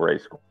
over a score.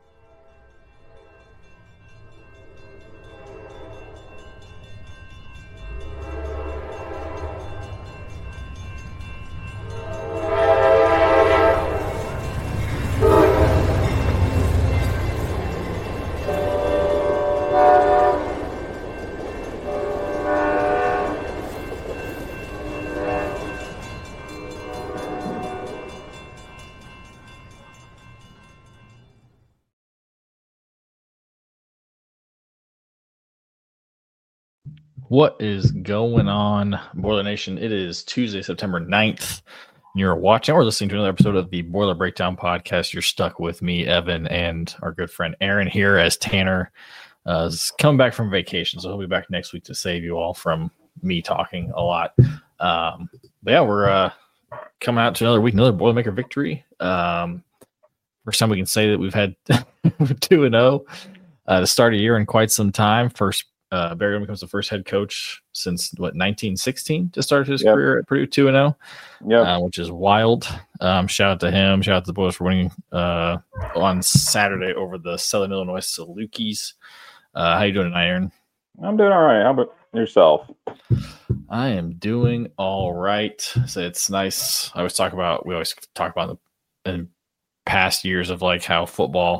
What is going on, Boiler Nation? It is Tuesday, September 9th. You're watching or listening to another episode of the Boiler Breakdown Podcast. You're stuck with me, Evan, and our good friend Aaron here, as Tanner is coming back from vacation. So he'll be back next week to save you all from me talking a lot. But yeah, we're coming out to another week, another Boilermaker victory. First time we can say that we've had 2-0 to start a year in quite some time. Barry Odom becomes the first head coach since 1916 to start his career at Purdue 2-0, which is wild. Shout out to him. Shout out to the Boys for winning on Saturday over the Southern Illinois Salukis. How you doing tonight, Aaron? I'm doing all right. How about yourself? I am doing all right. So it's nice. We always talk about in past years of like how football,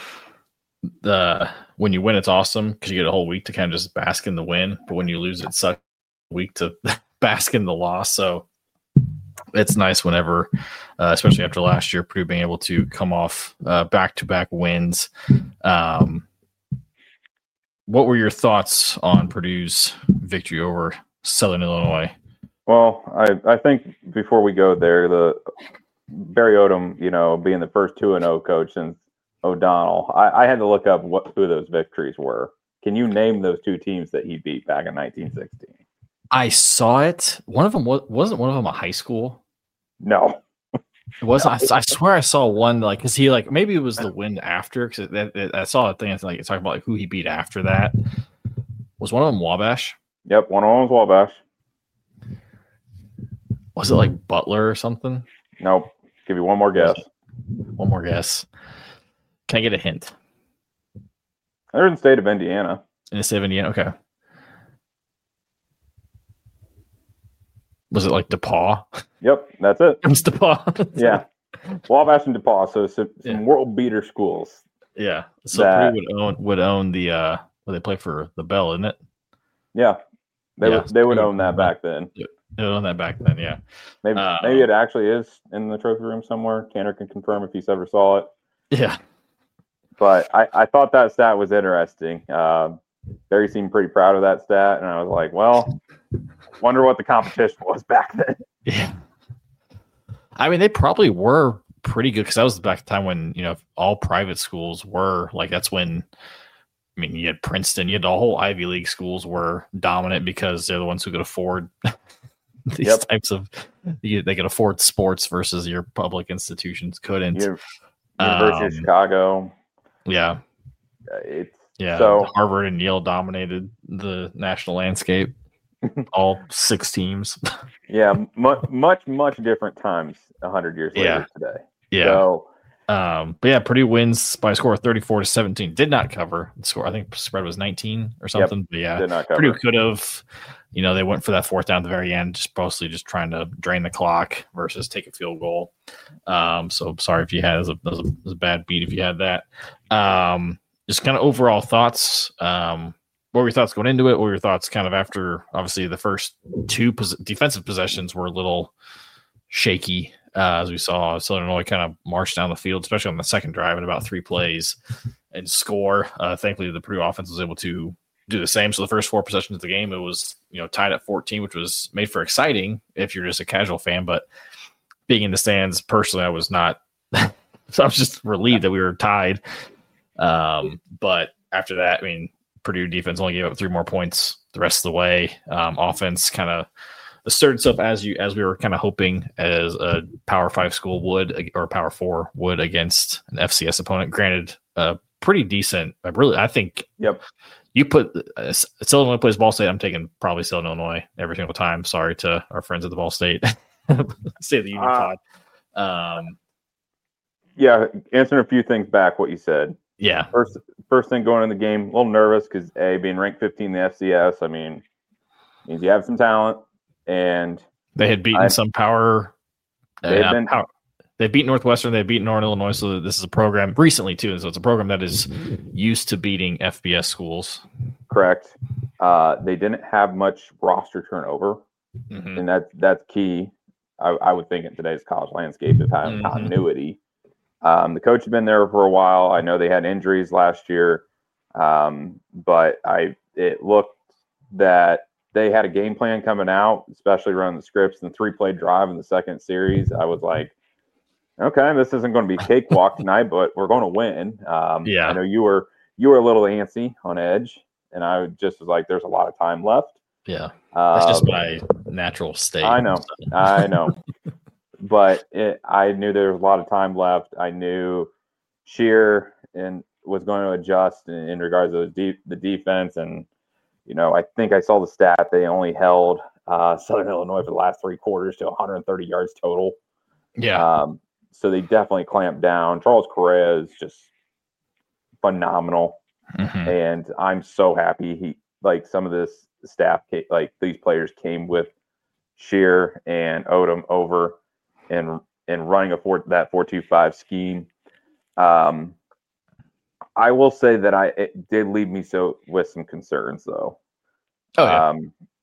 when you win, it's awesome because you get a whole week to kind of just bask in the win. But when you lose, it sucks a week to bask in the loss. So it's nice whenever, especially after last year, Purdue being able to come off back-to-back wins. What were your thoughts on Purdue's victory over Southern Illinois? Well, I think before we go there, the Barry Odom, being the first 2-0 coach since O'Donnell, I had to look up who those victories were. Can you name those two teams that he beat back in 1916? I saw it. One of them wasn't one of them a high school. No, it wasn't. I swear I saw one because he maybe it was the win after because I saw a thing talking about who he beat after that. Was one of them Wabash? Yep, one of them was Wabash. Was it like Butler or something? Nope. Give you one more guess. One more guess. Can I get a hint? They're in the state of Indiana. In the state of Indiana, okay. Was it like DePaul? Yep, that's it. It was DePaul. Yeah. Wabash and DePaul, so some world beater schools. Yeah. So Purdue would own the they play for the Bell, isn't it? Yeah. They would own that back then. They would own that back then, yeah. Maybe it actually is in the trophy room somewhere. Tanner can confirm if he's ever saw it. Yeah. But I thought that stat was interesting. Barry seemed pretty proud of that stat, and I was like, well, wonder what the competition was back then. Yeah. I mean, they probably were pretty good because that was back time when, all private schools were that's when, you had Princeton, you had the whole Ivy League schools were dominant because they're the ones who could afford these types of, they could afford sports versus your public institutions couldn't. University of Chicago. Yeah. So Harvard and Yale dominated the national landscape. All 6 teams. Yeah, much different times 100 years later today. Yeah. So, but yeah, Purdue wins by a score of 34-17. Did not cover the score. I think the spread was 19 or something. Yep, but yeah, did not cover. Purdue could have. They went for that 4th down at the very end, mostly just trying to drain the clock versus take a field goal. So sorry if you had it was a bad beat if you had that. Just kind of overall thoughts. What were your thoughts going into it? What were your thoughts kind of after, obviously, the first 2 defensive possessions were a little shaky, as we saw Southern Illinois kind of march down the field, especially on the second drive in about 3 plays and score. Thankfully, the Purdue offense was able to do the same. So the first 4 possessions of the game, it was tied at 14, which was made for exciting if you're just a casual fan. But being in the stands, personally, I was not. So I was just relieved that we were tied. But after that, Purdue defense only gave up 3 more points the rest of the way. Offense kind of asserted itself as we were kind of hoping as a Power 5 school would, or Power 4 would against an FCS opponent. Granted, pretty decent. I think. Yep. You put Southern Illinois plays Ball State. I'm taking probably Southern Illinois every single time. Sorry to our friends at the Ball State State of the Union pod. Yeah, answering a few things back what you said. Yeah. First thing going in the game, a little nervous because being ranked 15 in the FCS, I mean, means you have some talent, and they had beaten some power. They beat Northwestern. They beat Northern Illinois. So this is a program recently too. So it's a program that is used to beating FBS schools. Correct. They didn't have much roster turnover, and that's key. I would think in today's college landscape of having continuity. The coach had been there for a while. I know they had injuries last year, but it looked that they had a game plan coming out, especially around the scripts and the 3-play drive in the second series. I was like, okay, this isn't going to be a cakewalk tonight, but we're going to win. I know you were a little antsy on edge, and I just was like, there's a lot of time left. Yeah, that's just my natural state. I know. But I knew there was a lot of time left. I knew Scheer was going to adjust in regards to the defense. And, I think I saw the stat. They only held Southern Illinois for the last 3 quarters to 130 yards total. Yeah. So they definitely clamped down. Charles Correa is just phenomenal. And I'm so happy some of this staff, these players came with Scheer and Odom over and running that 4-2-5 scheme. I will say that it did leave me with some concerns though. Oh yeah.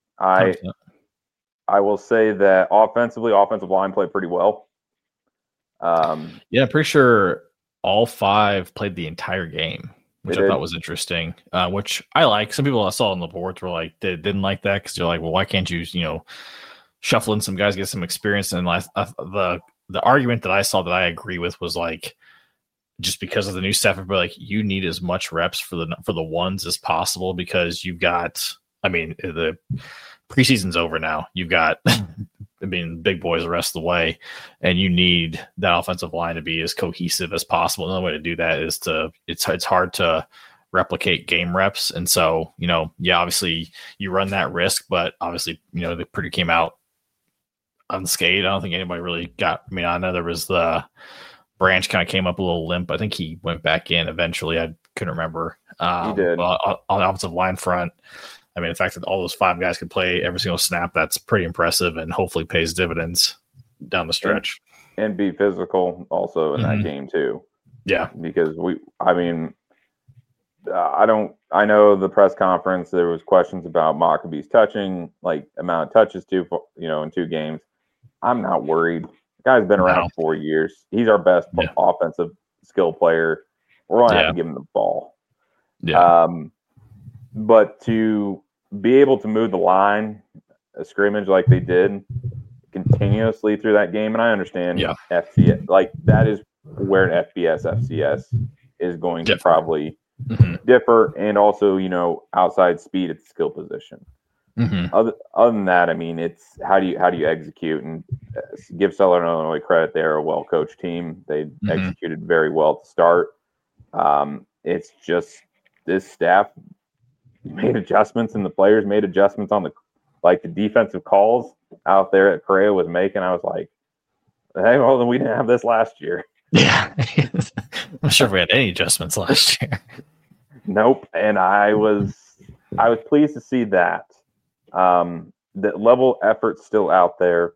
I will say that offensive line played pretty well. Yeah, I'm pretty sure all 5 played the entire game, which I thought was interesting, which I like. Some people I saw on the boards were like, they didn't like that because they're like, well, why can't you, shuffle in some guys, get some experience? And the argument that I saw that I agree with was like, just because of the new staff, but like you need as much reps for the ones as possible because you've got, the preseason's over now. You've got, big boys the rest of the way, and you need that offensive line to be as cohesive as possible. Another way to do that is it's hard to replicate game reps. And so, obviously you run that risk, but obviously, the Purdue came out unscathed. I don't think anybody really I know there was the Branch kind of came up a little limp. I think he went back in eventually. I couldn't remember. He did. On the offensive line front, the fact that all those 5 guys could play every single snap, that's pretty impressive and hopefully pays dividends down the stretch. And be physical also in that game too. Yeah. Because I know the press conference, there was questions about Maccabee's touching, amount of touches too, in 2 games. I'm not worried. The guy's been around 4 years. He's our best offensive skill player. We're going to have to give him the ball. Yeah. But to be able to move the line, a scrimmage like they did continuously through that game, and I understand FCS, that is where an FCS is going to probably differ, and also, outside speed at the skill position. Other than that, it's how do you execute, and give Southern Illinois credit. They're a well-coached team. They executed very well to start. It's just this staff made adjustments, and the players made adjustments on the defensive calls out there that Correa was making. I was like, hey, well, then we didn't have this last year. Yeah. I'm not sure if we had any adjustments last year. Nope. And I was pleased to see that. The level of effort's still out there.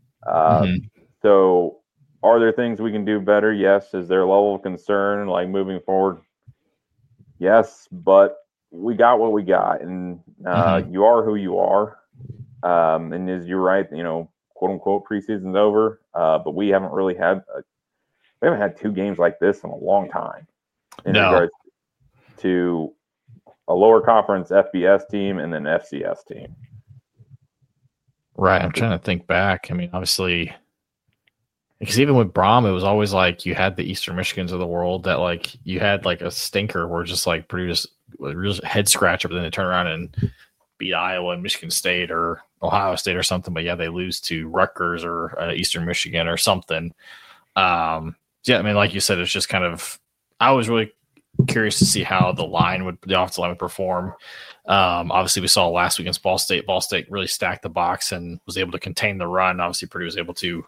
So are there things we can do better? Yes. Is there a level of concern moving forward? Yes, but we got what we got, and you are who you are. And as you're right, quote unquote preseason's over. But we haven't really had 2 games like this in a long time in regards to a lower conference FBS team and then FCS team. Right. I'm trying to think back. Obviously, because even with Brom, it was always you had the Eastern Michigans of the world that you had a stinker where just Purdue just a real head scratcher, but then they turn around and beat Iowa and Michigan State or Ohio State or something. But they lose to Rutgers or Eastern Michigan or something. Like you said, it's just kind of, I was really curious to see how the offensive line would perform. Obviously we saw last week against Ball State. Ball State really stacked the box and was able to contain the run. Obviously Purdue was able to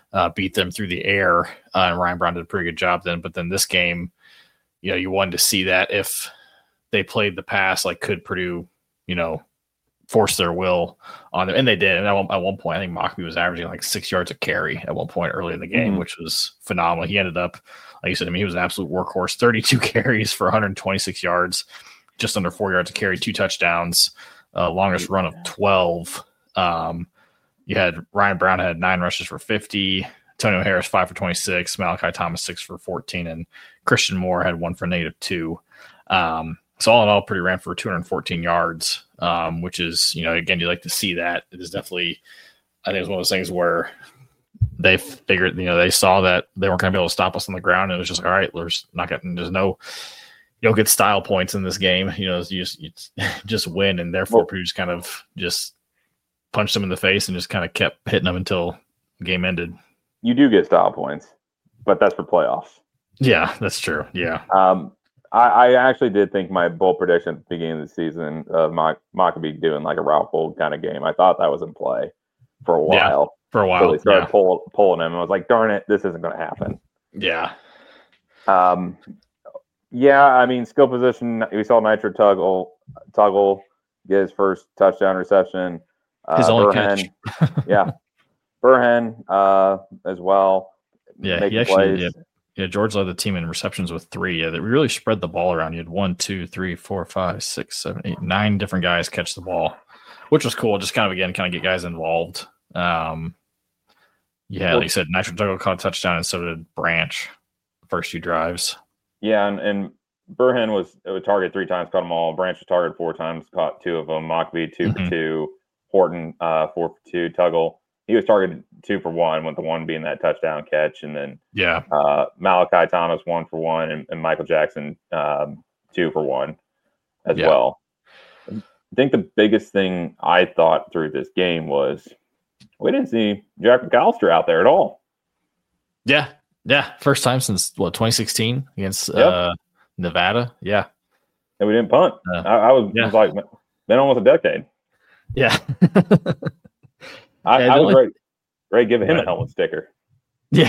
beat them through the air. And Ryan Brown did a pretty good job then. But then this game, you wanted to see that if they played the pass, like could Purdue, force their will on them. And they did. And at one point, I think Mockbee was averaging like 6 yards a carry at one point early in the game, which was phenomenal. He ended up, like you said, he was an absolute workhorse, 32 carries for 126 yards, just under 4 yards a carry, 2 touchdowns, longest run of 12. You had Ryan Brown had 9 rushes for 50, Antonio Harris 5 for 26, Malachi Thomas 6 for 14, and Christian Moore had 1 for -2. So all in all, Purdue ran for 214 yards, which is, again, you like to see that. It is definitely, I think it's one of those things where they figured, they saw that they weren't going to be able to stop us on the ground. And it was just like, all right, there's no, you don't get style points in this game. You just win. And therefore Purdue just kind of just punched them in the face and just kind of kept hitting them until the game ended. You do get style points, but that's for playoffs. Yeah, that's true. Yeah. I actually did think my bold prediction at the beginning of the season of Mockbee doing like a Ralph Bold kind of game. I thought that was in play for a while. Yeah, for a while. So they started pulling him. I was like, darn it, this isn't going to happen. Yeah. I mean, skill position, we saw Nitro Tuggle get his first touchdown reception. His only catch. Yeah. Burhan as well. Yeah, he actually did. Yeah, George led the team in receptions with 3. Yeah, they really spread the ball around. You had 1, 2, 3, 4, 5, 6, 7, 8, 9 different guys catch the ball, which was cool. Just kind of get guys involved. Like you said, Nitro Tuggle caught a touchdown, and so did Branch the first 2 drives. Yeah, and Burhan was targeted 3 times, caught them all. Branch was targeted 4 times, caught 2 of them. Mockbee 2 for 2. Horton 4 for 2. Tuggle, he was targeted 2 for 1, with the 1 being that touchdown catch, and then Malachi Thomas 1 for 1, and Michael Jackson 2 for 1 as well. I think the biggest thing I thought through this game was we didn't see Jack McAllister out there at all. Yeah, first time since 2016 against Nevada. Yeah, and we didn't punt. I was like, been almost a decade. Yeah. I was great giving him a helmet sticker. Yeah.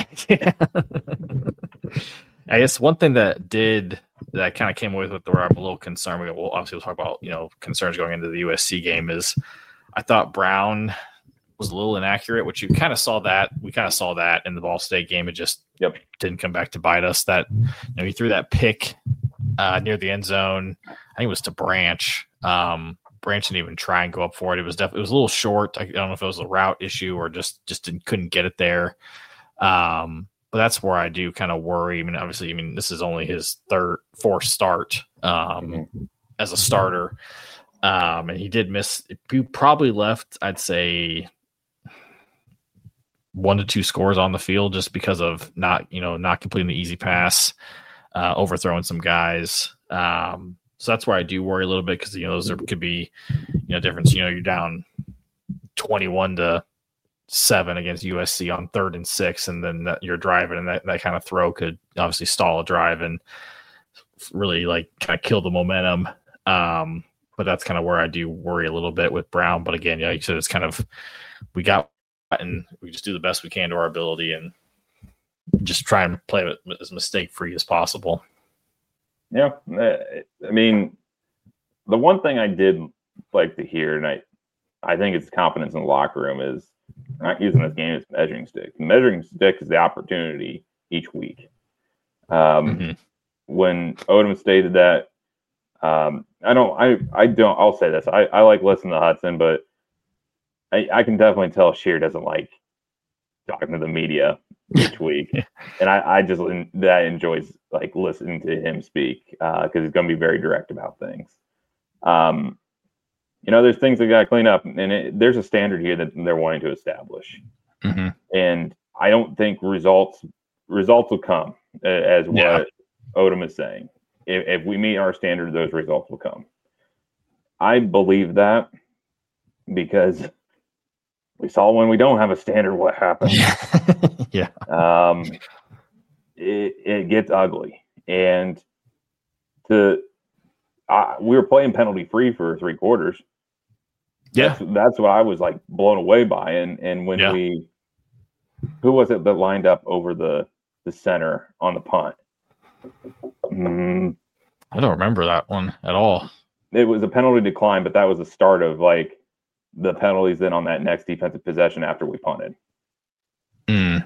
I guess one thing that kind of came away with where I'm a little concerned, we'll talk about, concerns going into the USC game, is I thought Brown was a little inaccurate, which you kind of saw that. We kind of saw that in the Ball State game. It just didn't come back to bite us. That, he threw that pick near the end zone. I think it was to Branch. Branch didn't even try and go up for it. It was a little short. I don't know if it was a route issue or just couldn't get it there. But that's where I do kind of worry. I mean, obviously, this is only his fourth start as a starter. And he did miss. He probably left, I'd say, 1 to 2 scores on the field just because of not completing the easy pass, overthrowing some guys. So that's where I do worry a little bit, because there could be difference. You're down 21-7 against USC on 3rd and 6, and then you're driving, and that kind of throw could obviously stall a drive and really kind of kill the momentum. But that's kind of where I do worry a little bit with Brown. But again, like you said, it's kind of we just do the best we can to our ability and just try and play it as mistake free as possible. Yeah, I mean, the one thing I did like to hear, and I think it's confidence in the locker room, is not using this game as a measuring stick. The measuring stick is the opportunity each week. When Odom stated that, I'll say this. I like listening to Hudson, but I can definitely tell Scheer doesn't like talking to the media each week. And I just enjoys listening to him speak, because he's going to be very direct about things. There's things they got to clean up, and there's a standard here that they're wanting to establish. And I don't think results will come, as what Odom is saying. If we meet our standard, those results will come. I believe that because we saw when we don't have a standard what happens. Yeah. It gets ugly. And we were playing penalty free for 3 quarters. Yeah. That's what I was blown away by. And when Who was it that lined up over the center on the punt? I don't remember that one at all. It was a penalty decline, but that was the start of like the penalties then on that next defensive possession after we punted. Yeah,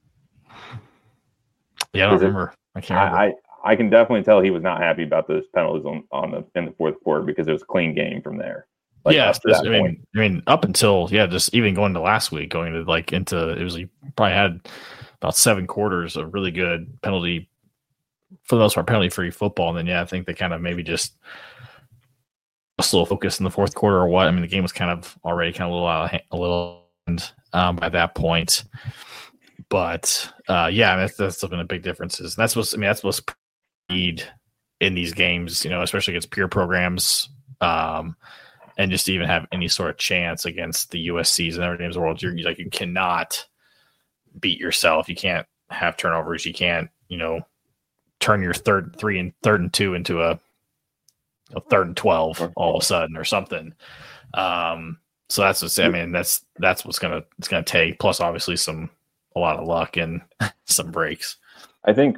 I don't remember. I can't remember. I can definitely tell he was not happy about those penalties in the fourth quarter because it was a clean game from there. Like I mean, up until just even going to last week, going to like into it was you probably had about 7 quarters of really good penalty, for the most part, penalty free football, and then I think they kind of maybe just a slow focus in the fourth quarter or what. I mean, the game was kind of already kind of a little by that point, but that's been a big differences. That's what's need in these games, especially against peer programs. And just to even have any sort of chance against the USCs and other games of the world, you cannot beat yourself. You can't have turnovers. You can't, turn your 3rd and 2 into a 3rd and 12 all of a sudden or something. So that's what's, that's what's it's gonna take. Plus, obviously, a lot of luck and some breaks. I think,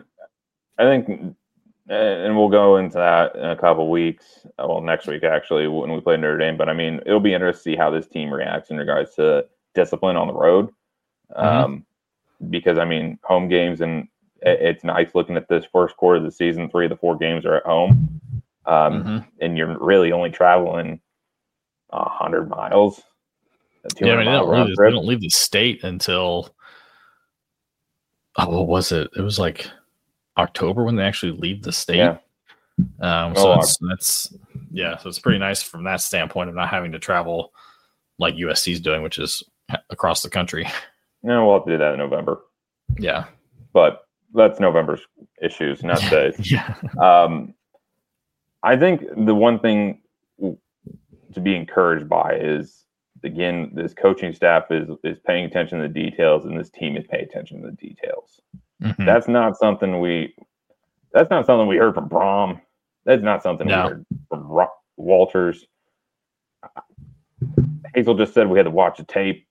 and we'll go into that in a couple weeks. Well, next week actually when we play Notre Dame. But I mean, it'll be interesting to see how this team reacts in regards to discipline on the road, because I mean, home games, and it's nice looking at this first quarter of the season. 3 of the 4 games are at home, and you're really only traveling 100 miles. They don't leave the state until what was it? It was like October when they actually leave the state. So it's pretty nice from that standpoint of not having to travel like USC's doing, which is across the country. No, we'll have to do that in November. Yeah, but that's November's issues, not days. I think the one thing to be encouraged by is, again, this coaching staff is paying attention to the details, and this team is paying attention to the details. That's not something we heard from Brom. That's not something we heard from Walters. Hazel just said we had to watch the tape.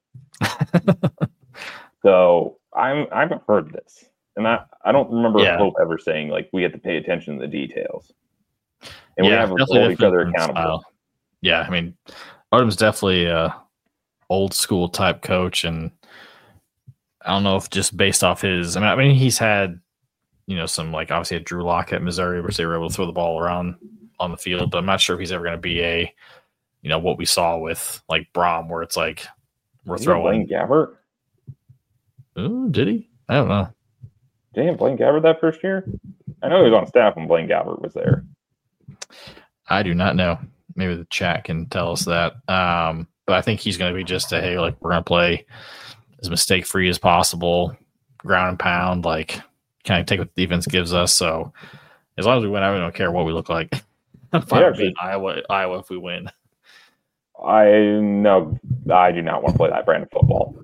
So I've heard this, and I don't remember Hope ever saying like we have to pay attention to the details, and we have to hold each other accountable. I mean, Odom's definitely a old school type coach, and I don't know if just based off his. I mean, he's had some, like, obviously at Drew Lock at Missouri, where they were able to throw the ball around on the field, but I'm not sure if he's ever going to be what we saw with like Brom, where it's like we're throwing Blaine Gabbert. Ooh, did he? I don't know. Did he have Blaine Gabbert that first year? I know he was on staff when Blaine Gabbert was there. I do not know. Maybe the chat can tell us that. But I think he's going to be just we're going to play as mistake free as possible, ground and pound, like kind of take what the defense gives us. So as long as we win, I don't care what we look like. I'm fine with Iowa if we win. I do not want to play that brand of football.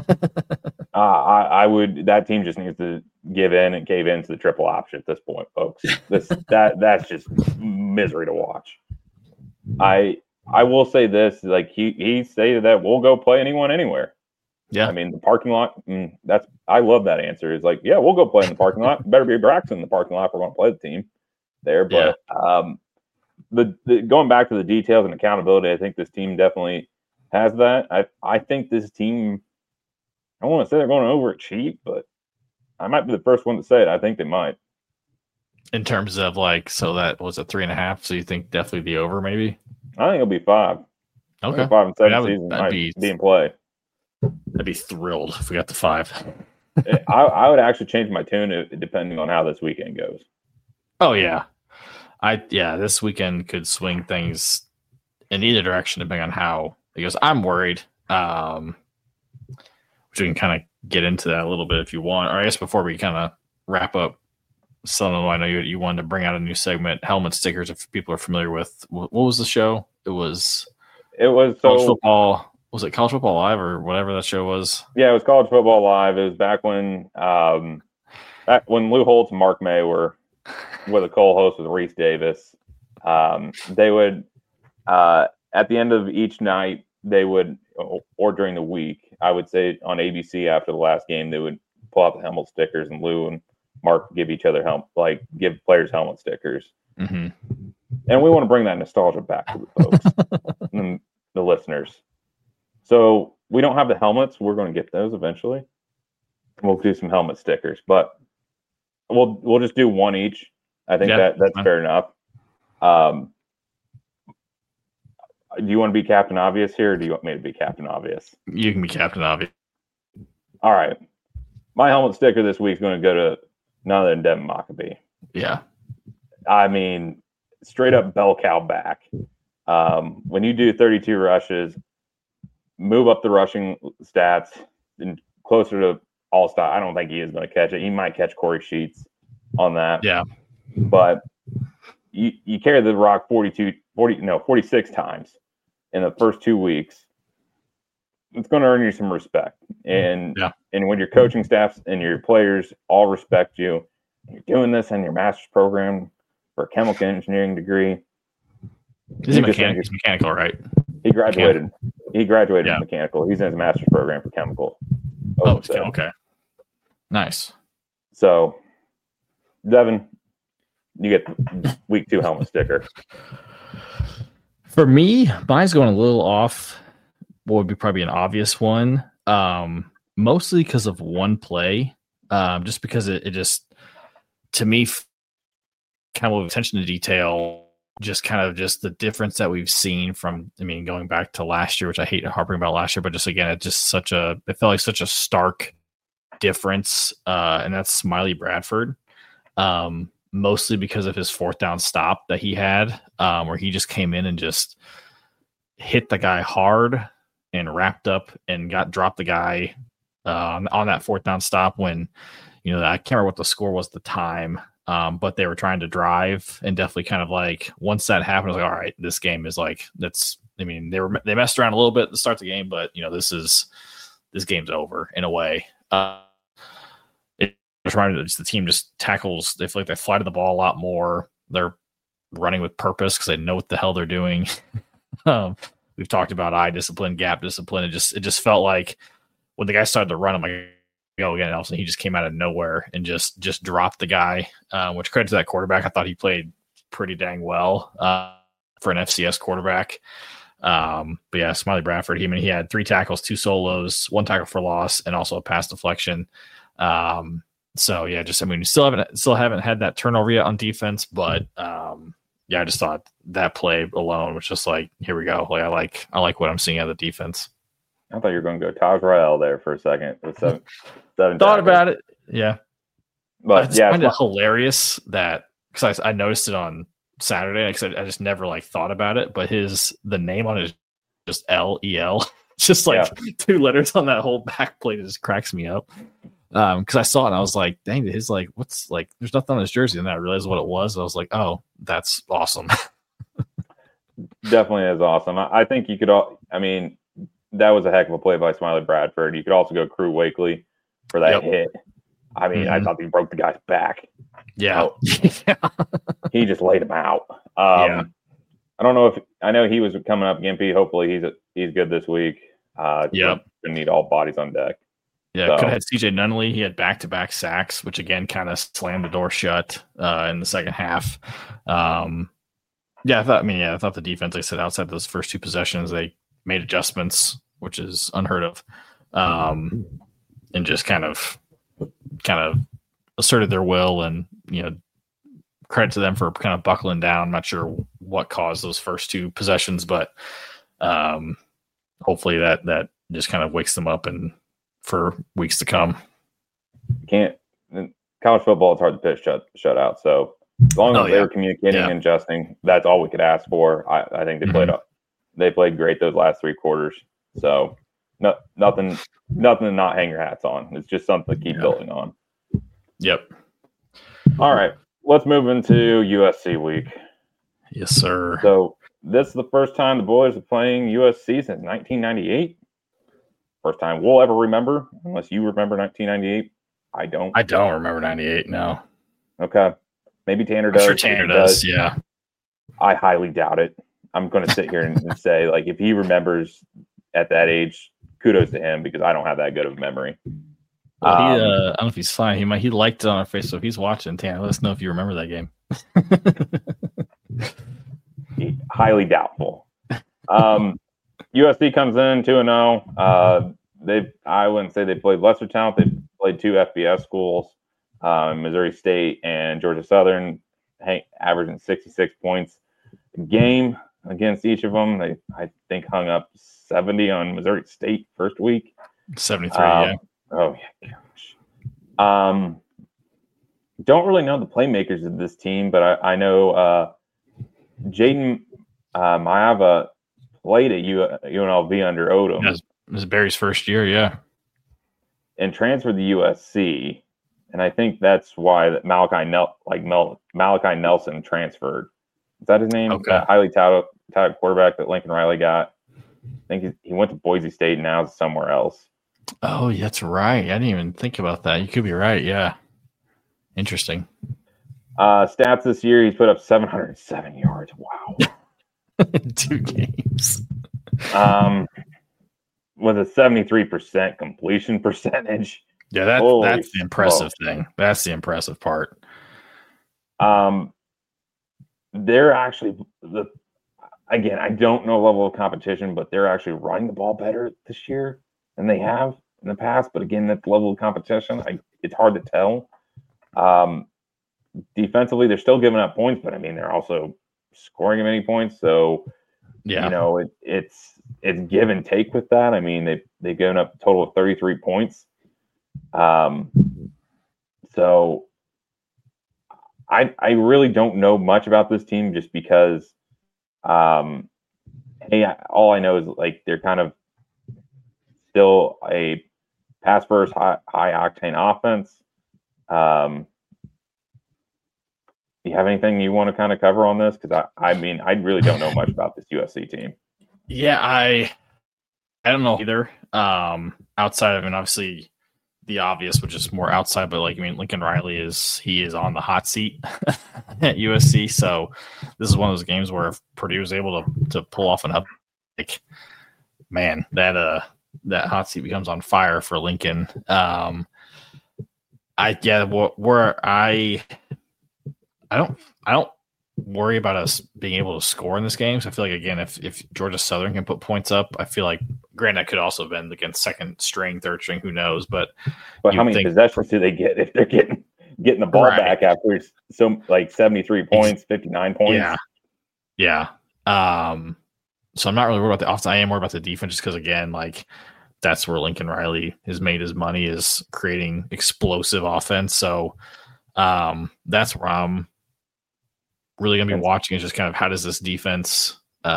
That team just needs to give in and cave into the triple option at this point, folks. That's just misery to watch. I will say this, like he stated that we'll go play anyone anywhere. Yeah. I mean, the parking lot, I love that answer. It's like, we'll go play in the parking lot. Better be Braxton in the parking lot if we're going to play the team there. But the going back to the details and accountability, I think this team definitely has that. I think this team, I don't want to say they're going to overachieve, but I might be the first one to say it. I think they might. In terms of so that was a 3.5. So you think definitely the over, maybe? I think it'll be 5. Okay. 5 and 7 season might be in play. I'd be thrilled if we got to 5. I would actually change my tune depending on how this weekend goes. Oh yeah. This weekend could swing things in either direction depending on how it goes. I'm worried. Which we can kind of get into that a little bit if you want. Or I guess before we kind of wrap up, I know you wanted to bring out a new segment, helmet stickers, if people are familiar with. What was the show? It was college football. Was it College Football Live or whatever that show was? Yeah, it was College Football Live. It was back when Lou Holtz and Mark May were the co-host with Reese Davis. They would at the end of each night they would, or during the week, I would say on ABC after the last game, they would pull out the helmet stickers, and Lou and Mark give each other give players helmet stickers. Mm-hmm. And we want to bring that nostalgia back to the folks, and the listeners. So we don't have the helmets. We're going to get those eventually. We'll do some helmet stickers, but we'll just do one each. I think that's fair enough. Do you want to be Captain Obvious here, or do you want me to be Captain Obvious? You can be Captain Obvious. All right. My helmet sticker this week is going to go to none other than Devin Mockabee. Yeah. I mean, straight up bell cow back. When you do 32 rushes, move up the rushing stats and closer to all-star. I don't think he is going to catch it. He might catch Corey Sheets on that. Yeah. But you carry the rock 46 times in the first 2 weeks. It's going to earn you some respect. And when your coaching staffs and your players all respect you, you're doing this in your master's program for a chemical engineering degree. He's mechanical, right? He graduated. Mechanical. He graduated in mechanical. He's in his master's program for chemical. Okay. Nice. So, Devin, you get week 2 helmet sticker. For me, mine's going a little off what would be probably an obvious one. Mostly because of one play. Just because it just, to me, kind of attention to detail, just the difference that we've seen from, going back to last year, which I hate harping about last year, but just again, it felt like such a stark difference. And that's Smiley Bradford. Mostly because of his 4th down stop that he had, where he just came in and just hit the guy hard and wrapped up and dropped the guy on that 4th down stop when, I can't remember what the score was at the time, but they were trying to drive, and definitely kind of like once that happened, I was like, all right, this game is like, they messed around a little bit at the start of the game, but this game's over in a way. The team just tackles. They feel like they fly to the ball a lot more. They're running with purpose because they know what the hell they're doing. We've talked about eye discipline, gap discipline. It just felt like when the guy started to run, I'm like, go again. And all of a sudden he just came out of nowhere and just dropped the guy. Which credit to that quarterback. I thought he played pretty dang well for an FCS quarterback. But yeah, Smiley Bradford. He had 3 tackles, 2 solos, 1 tackle for loss, and also a pass deflection. So yeah, still haven't had that turnover yet on defense, but I just thought that play alone was just like, here we go. Like I like what I'm seeing out of the defense. I thought you were going to go Taj Rael there for a second. With seven thought tackles. About it, yeah. But I find it hilarious that because I noticed it on Saturday because I just never thought about it, but the name on it is just LEL, just 2 letters on that whole back plate. It just cracks me up. Because I saw it and I was like, dang, what's there's nothing on his jersey, and then I realized what it was. I was like, oh, that's awesome. Definitely is awesome. I think you could that was a heck of a play by Smiley Bradford. You could also go Crew Wakely for that hit. I thought he broke the guy's back. Yeah. He just laid him out. I don't know I know he was coming up gimpy. Hopefully he's good this week. Gonna need all bodies on deck. Yeah, could have had CJ Nunley. He had back-to-back sacks, which again kind of slammed the door shut in the second half. I thought the defense, like I said, outside those first 2 possessions, they made adjustments, which is unheard of, and just kind of asserted their will. And credit to them for kind of buckling down. I'm not sure what caused those first 2 possessions, but hopefully that just kind of wakes them up and for weeks to come. College football, it's hard to pitch shut out. So as long as they were communicating and adjusting, that's all we could ask for. I think they played great those last 3 quarters. So nothing to not hang your hats on. It's just something to keep building on. Yep. All right, let's move into USC week. Yes, sir. So this is the first time the Boilers are playing USC since 1998. First time we'll ever remember, unless you remember 1998. I don't remember 98, no. Okay. Maybe Tanner does. I'm sure Tanner does, yeah. I highly doubt it. I'm going to sit here and say, if he remembers at that age, kudos to him because I don't have that good of a memory. Well, I don't know if he's fine. He liked it on our face, so if he's watching, Tanner, let us know if you remember that game. Highly doubtful. USC comes in 2-0. I wouldn't say they played lesser talent. They played two FBS schools, Missouri State and Georgia Southern, averaging 66 points a game against each of them. They, I think, hung up 70 on Missouri State first week. 73, yeah. Oh, yeah, gosh. Don't really know the playmakers of this team, but I know Jaden Maiava played at UNLV under Odom. It was Barry's first year, yeah. And transferred to USC. And I think that's why that Malachi Nelson transferred. Is that his name? Okay. That highly touted quarterback that Lincoln Riley got. I think he went to Boise State and now somewhere else. Oh, that's right. I didn't even think about that. You could be right, yeah. Interesting. Stats this year, he's put up 707 yards. Wow. 2 games. With a 73% completion percentage. Yeah, that's the impressive thing. That's the impressive part. They're actually again, I don't know level of competition, but they're actually running the ball better this year than they have in the past. But again, that level of competition, it's hard to tell. Defensively, they're still giving up points, but I mean, they're also scoring many points. So, yeah, you know, it's give and take with that. I mean, they've given up a total of 33 points. So I really don't know much about this team just because, hey, all I know is like they're kind of still a pass first, high octane offense. Do you have anything you want to kind of cover on this? Because I mean, I really don't know much about this USC team. Yeah, I don't know either. Outside of, and obviously the obvious, which is more outside, but like, I mean, Lincoln Riley is on the hot seat at USC. So this is one of those games where if Purdue is able to pull off an up, like, man, that hot seat becomes on fire for Lincoln. I don't worry about us being able to score in this game. So I feel like, again, if Georgia Southern can put points up, I feel like, granted, could also have been against second string, third string, who knows? But how many possessions do they get if they're getting the ball back after so like 73 points, 59 points? Yeah. So I'm not really worried about the offense. I am worried about the defense just because, again, like, that's where Lincoln Riley has made his money, is creating explosive offense. So that's where I'm really going to be watching, is just kind of how does this defense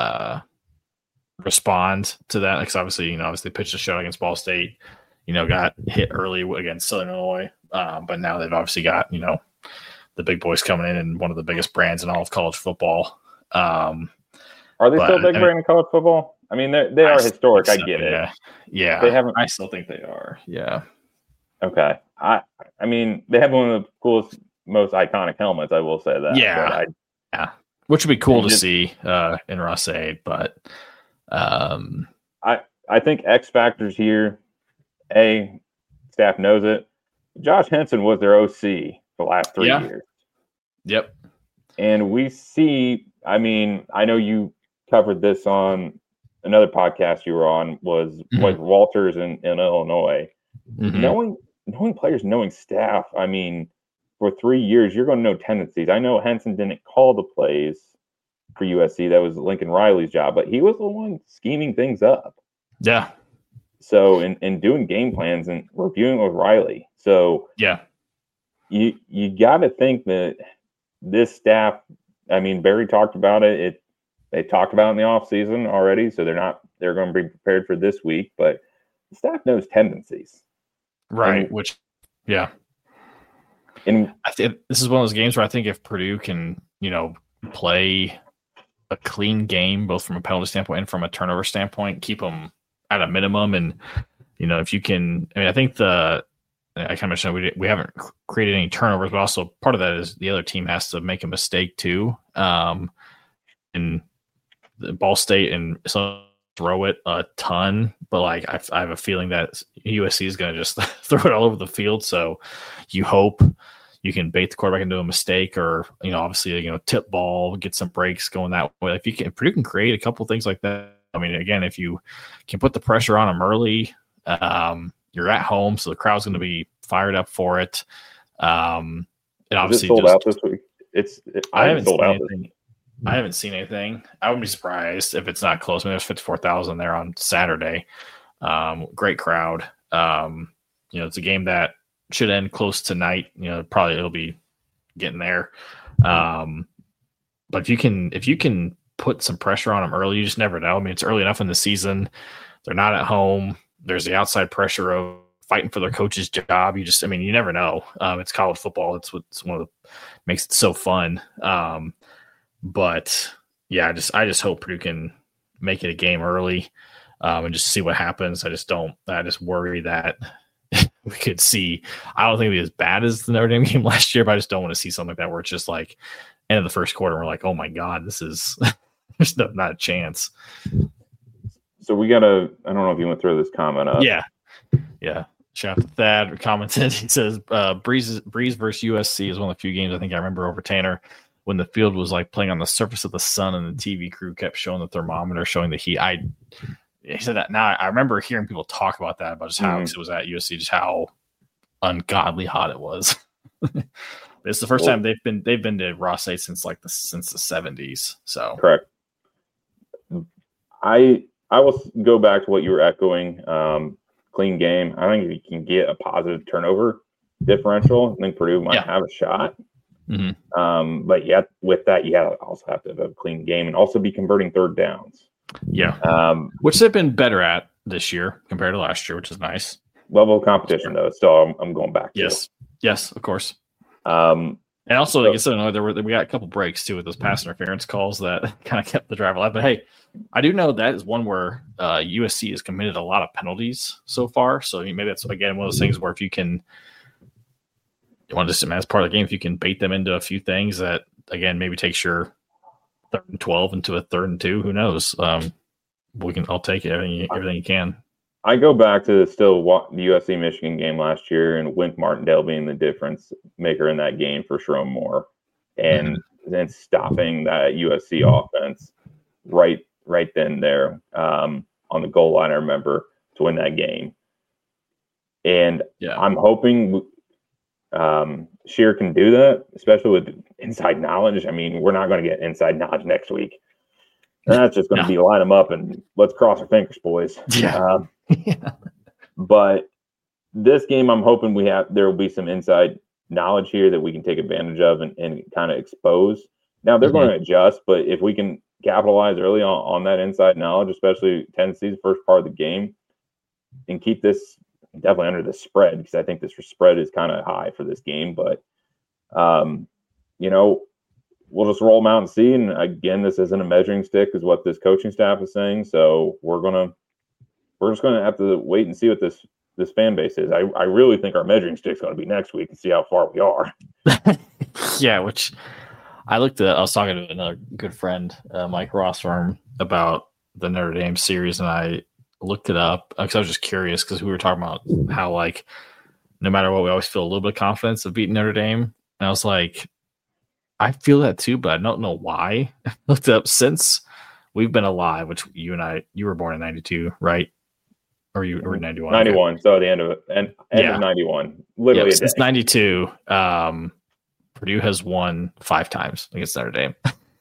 respond to that? Because obviously pitched a shot against Ball State, got hit early against Southern Illinois, but now they've obviously got, the big boys coming in and one of the biggest brands in all of college football. Are they still a big brand in college football? I mean, they are historic. I get it. Yeah. They haven't. I still think they are. Yeah. Okay. I mean, they have one of the coolest, most iconic helmets. I will say that. Yeah. Which would be cool to see in Ross-Ade, but I think X factors here. Staff knows it. Josh Henson was their OC for the last 3 years. Yep. And we see. I mean, I know you covered this on another podcast you were on, was like Walters in Illinois. Knowing players, knowing staff, I mean, for 3 years, you're going to know tendencies. I know Henson didn't call the plays for USC. That was Lincoln Riley's job, but he was the one scheming things up. Yeah. So, in doing game plans and reviewing with Riley. So, yeah, you got to think that this staff, I mean, Barry talked about it. They talked about it in the offseason already, so they're going to be prepared for this week, but the staff knows tendencies. Right. And I think this is one of those games where I think if Purdue can, play a clean game, both from a penalty standpoint and from a turnover standpoint, keep them at a minimum. And, if you can, I mean, I think I kind of mentioned we haven't created any turnovers, but also part of that is the other team has to make a mistake too. And the Ball State and some throw it a ton, but like I have a feeling that USC is going to just throw it all over the field. So you hope you can bait the quarterback into a mistake, or obviously tip ball, get some breaks going that way. If Purdue can create a couple things like that. I mean, again, if you can put the pressure on them early, you're at home, so the crowd's going to be fired up for it. It obviously sold out this week. I haven't sold out anything. I haven't seen anything. I wouldn't be surprised if it's not close. I mean, there's 54,000 there on Saturday. Great crowd. It's a game that should end close tonight. Probably it'll be getting there. But if you can put some pressure on them early, you just never know. I mean, it's early enough in the season. They're not at home. There's the outside pressure of fighting for their coach's job. You never know. It's college football. It's what's one of the makes it so fun. But yeah, I just hope Purdue can make it a game early, and just see what happens. I just worry that we could see. I don't think it'll be as bad as the Notre Dame game last year, but I just don't want to see something like that where it's just like end of the first quarter. And we're like, oh my God, this is there's not a chance. So we gotta. I don't know if you want to throw this comment up. Yeah. Shout out to Thad commented. He says Breeze versus USC is one of the few games I think I remember over Tanner when the field was like playing on the surface of the sun and the TV crew kept showing the thermometer, showing the heat. He said that now I remember hearing people talk about that, about just how it was at USC, just how ungodly hot it was. It's the first time they've been to Ross-Ade since the 70s. So correct. I will go back to what you were echoing. Clean game. I think if you can get a positive turnover differential, I think Purdue might have a shot. Mm-hmm. But yet with that, you also have to have a clean game and also be converting third downs. Yeah. Which they've been better at this year compared to last year, which is nice. Level of competition, though. Still, I'm going back to. Yes, of course. And also, like I said, we got a couple breaks too with those pass interference calls that kind of kept the drive alive. But hey, I do know that is one where USC has committed a lot of penalties so far. So maybe that's again one of those things where if you can, as part of the game, if you can bait them into a few things that again maybe takes your 3rd and 12 into a 3rd and 2. Who knows? I'll take everything you can. I go back to the USC Michigan game last year and Wink Martindale being the difference maker in that game for Sherrone Moore, and then stopping that USC offense right then there on the goal line. I remember to win that game, and I'm hoping Scheer can do that, especially with inside knowledge. I mean, we're not going to get inside knowledge next week. And that's just going to be line them up and let's cross our fingers, boys. But this game, I'm hoping there will be some inside knowledge here that we can take advantage of and kind of expose. Now they're going to adjust, but if we can capitalize early on that inside knowledge, especially Tennessee's first part of the game, and keep this definitely under the spread, because I think this spread is kind of high for this game. But we'll just roll them out and see. And again, this isn't a measuring stick, is what this coaching staff is saying. So we're just gonna have to wait and see what this fan base is. I really think our measuring stick is going to be next week and see how far we are. Yeah, which I was talking to another good friend, Mike Rossworm, about the Notre Dame series, and I looked it up because I was just curious, because we were talking about how no matter what, we always feel a little bit of confidence of beating Notre Dame, and I was like, I feel that too, but I don't know why. I looked up since we've been alive, which you were born in 92, right? Or you were 91? 91. Okay. So the end of 91. Literally since 92, Purdue has won 5 times against Notre Dame.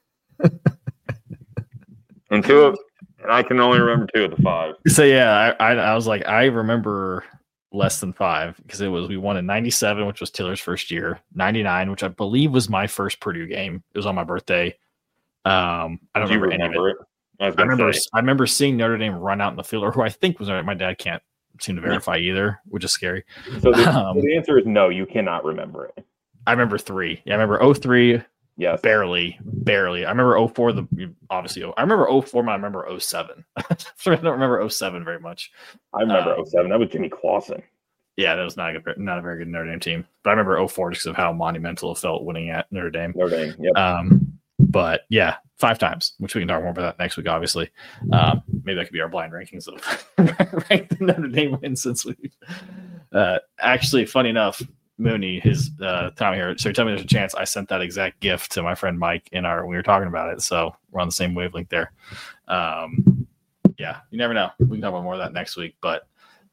And I can only remember 2 of the 5. So yeah, I was like, I remember less than 5 because we won in 97, which was Taylor's first year, 99, which I believe was my first Purdue game. It was on my birthday. I don't remember any of it. I remember seeing Notre Dame run out in the field, or who I think was my dad can't seem to verify either, which is scary. So the answer is no, you cannot remember it. I remember 3. Yeah, I remember 03. Yes. Barely. I remember 04. I remember 04, but I remember 07. I don't remember 07 very much. I remember 07. That was Jimmy Clausen. Yeah, that was not a very good Notre Dame team. But I remember 04 just because of how monumental it felt winning at Notre Dame. Yep. But yeah, 5 times, which we can talk more about that next week, obviously. Maybe that could be our blind rankings of rank the Notre Dame wins since we actually, funny enough, Mooney, his time here. So tell me there's a chance I sent that exact gift to my friend Mike when we were talking about it. So we're on the same wavelength there. Yeah, you never know. We can talk about more of that next week. But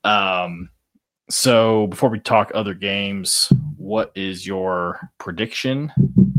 so before we talk other games, what is your prediction?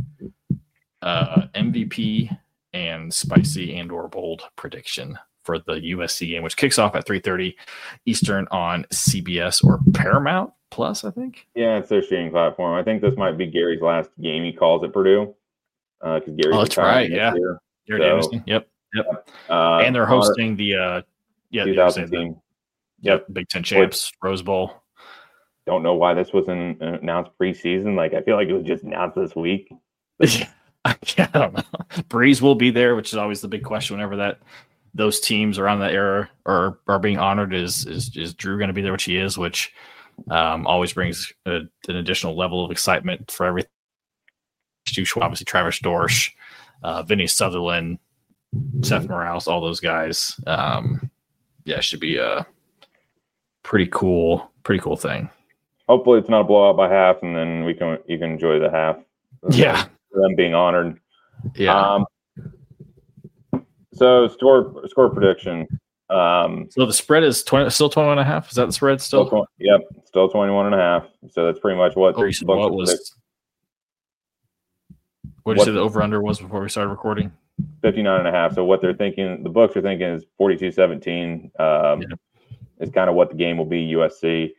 MVP and spicy and or bold prediction for the USC game, which kicks off at 3:30 Eastern on CBS or Paramount Plus, I think. Yeah, it's their streaming platform. I think this might be Gary's last game he calls at Purdue. Because Gary's that's right. Yeah, Gary Davison. Yep. And they're hosting the 2000 team. Yep, Big Ten champs, Rose Bowl. Don't know why this wasn't announced preseason. Like, I feel like it was just announced this week. I don't know. Breeze will be there, which is always the big question whenever those teams around that era are being honored. Is Drew going to be there, which he is, which always brings an additional level of excitement for everything. Obviously, Travis Dorsch, Vinny Sutherland, Seth Morales, all those guys. It should be a pretty cool thing. Hopefully, it's not a blowout by half, and then you can enjoy the half. Yeah. Them being honored. Yeah. So score prediction. So the spread is still 21.5. Is that the spread still? Yep, still 21.5. So that's pretty much what. What did you say the over under was before we started recording? 59.5. So what they're thinking, the books are thinking is 42-17. Is kind of what the game will be. USC.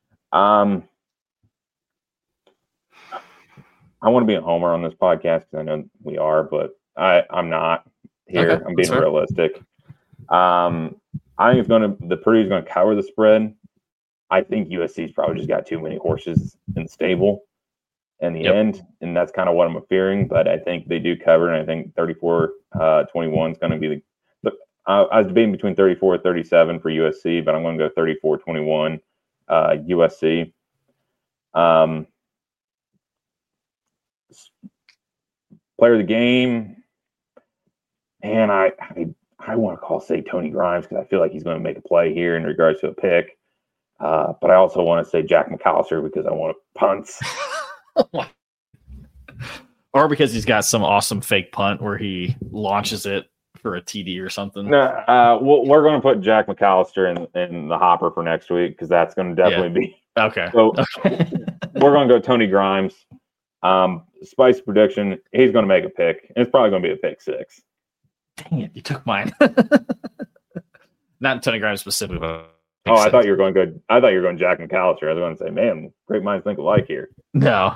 I want to be a homer on this podcast because I know we are, but I'm not here. Okay, I'm being realistic. I think the Purdue's going to cover the spread. I think USC's probably just got too many horses in the stable in the end, and that's kind of what I'm fearing. But I think they do cover, and I think 34-21 is going to be I was debating between 34-37 for USC, but I'm going to go 34-21 USC. Player of the game, man, I want to say Tony Grimes because I feel like he's going to make a play here in regards to a pick. But I also want to say Jack McAllister because I want punts. Or because he's got some awesome fake punt where he launches it for a TD or something. No, we're going to put Jack McAllister in the hopper for next week because that's going to definitely be okay. So we're going to go Tony Grimes. Spice prediction, he's going to make a pick. And it's probably going to be a pick 6. Dang it, you took mine. Not Tony Grimes specifically, but I thought you were going good. I thought you were going Jack McAllister. I was going to say, man, great minds think alike here. No.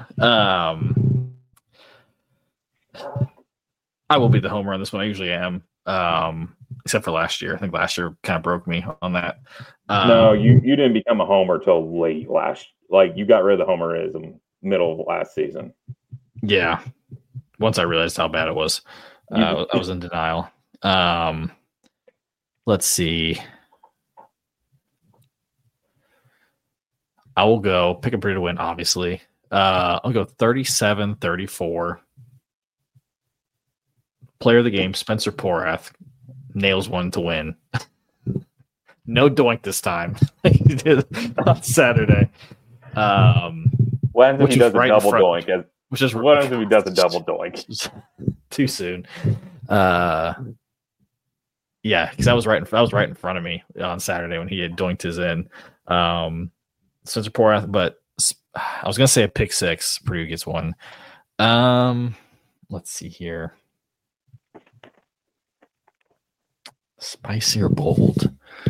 I will be the homer on this one. I usually am. Except for last year. I think last year kind of broke me on that. No, you didn't become a homer till late you got rid of the homerism middle of last season. Yeah. Once I realized how bad it was, I was in denial. Let's see. I will go pick a Purdue to win, obviously. I'll go 37-34. Player of the game, Spencer Porath, nails one to win. No doink this time. He did on Saturday. What happens if he does a double doink? What happens if he does a double doink? Too soon. Yeah, because that was right in front of me on Saturday when he had doinked his in. Spencer Porath, but I was gonna say a pick 6. Purdue gets one. Let's see here. Spicy or bold?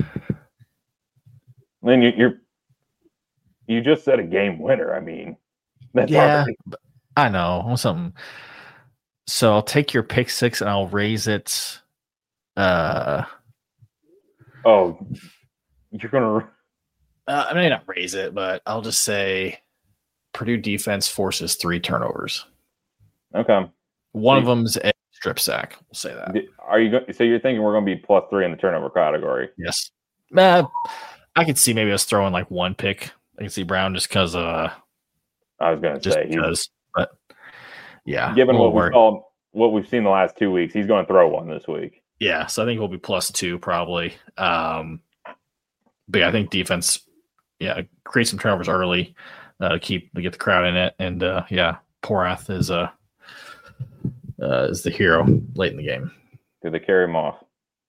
Then you just said a game winner. I mean, that's already... I know something. So I'll take your pick 6 and I'll raise it. You're gonna. I may not raise it, but I'll just say Purdue defense forces 3 turnovers. Okay. One of them's a strip sack. We'll say that. So you're thinking we're going to be +3 in the turnover category? Yes. I could see maybe us throwing like 1 pick. I can see Brown just because. I was going to say but yeah. Given what we saw what we've seen the last 2 weeks, he's going to throw one this week. Yeah, so I think we'll be +2 probably. But yeah, I think defense, create some turnovers early, to get the crowd in it, and Porath is the hero late in the game. Do they carry him off?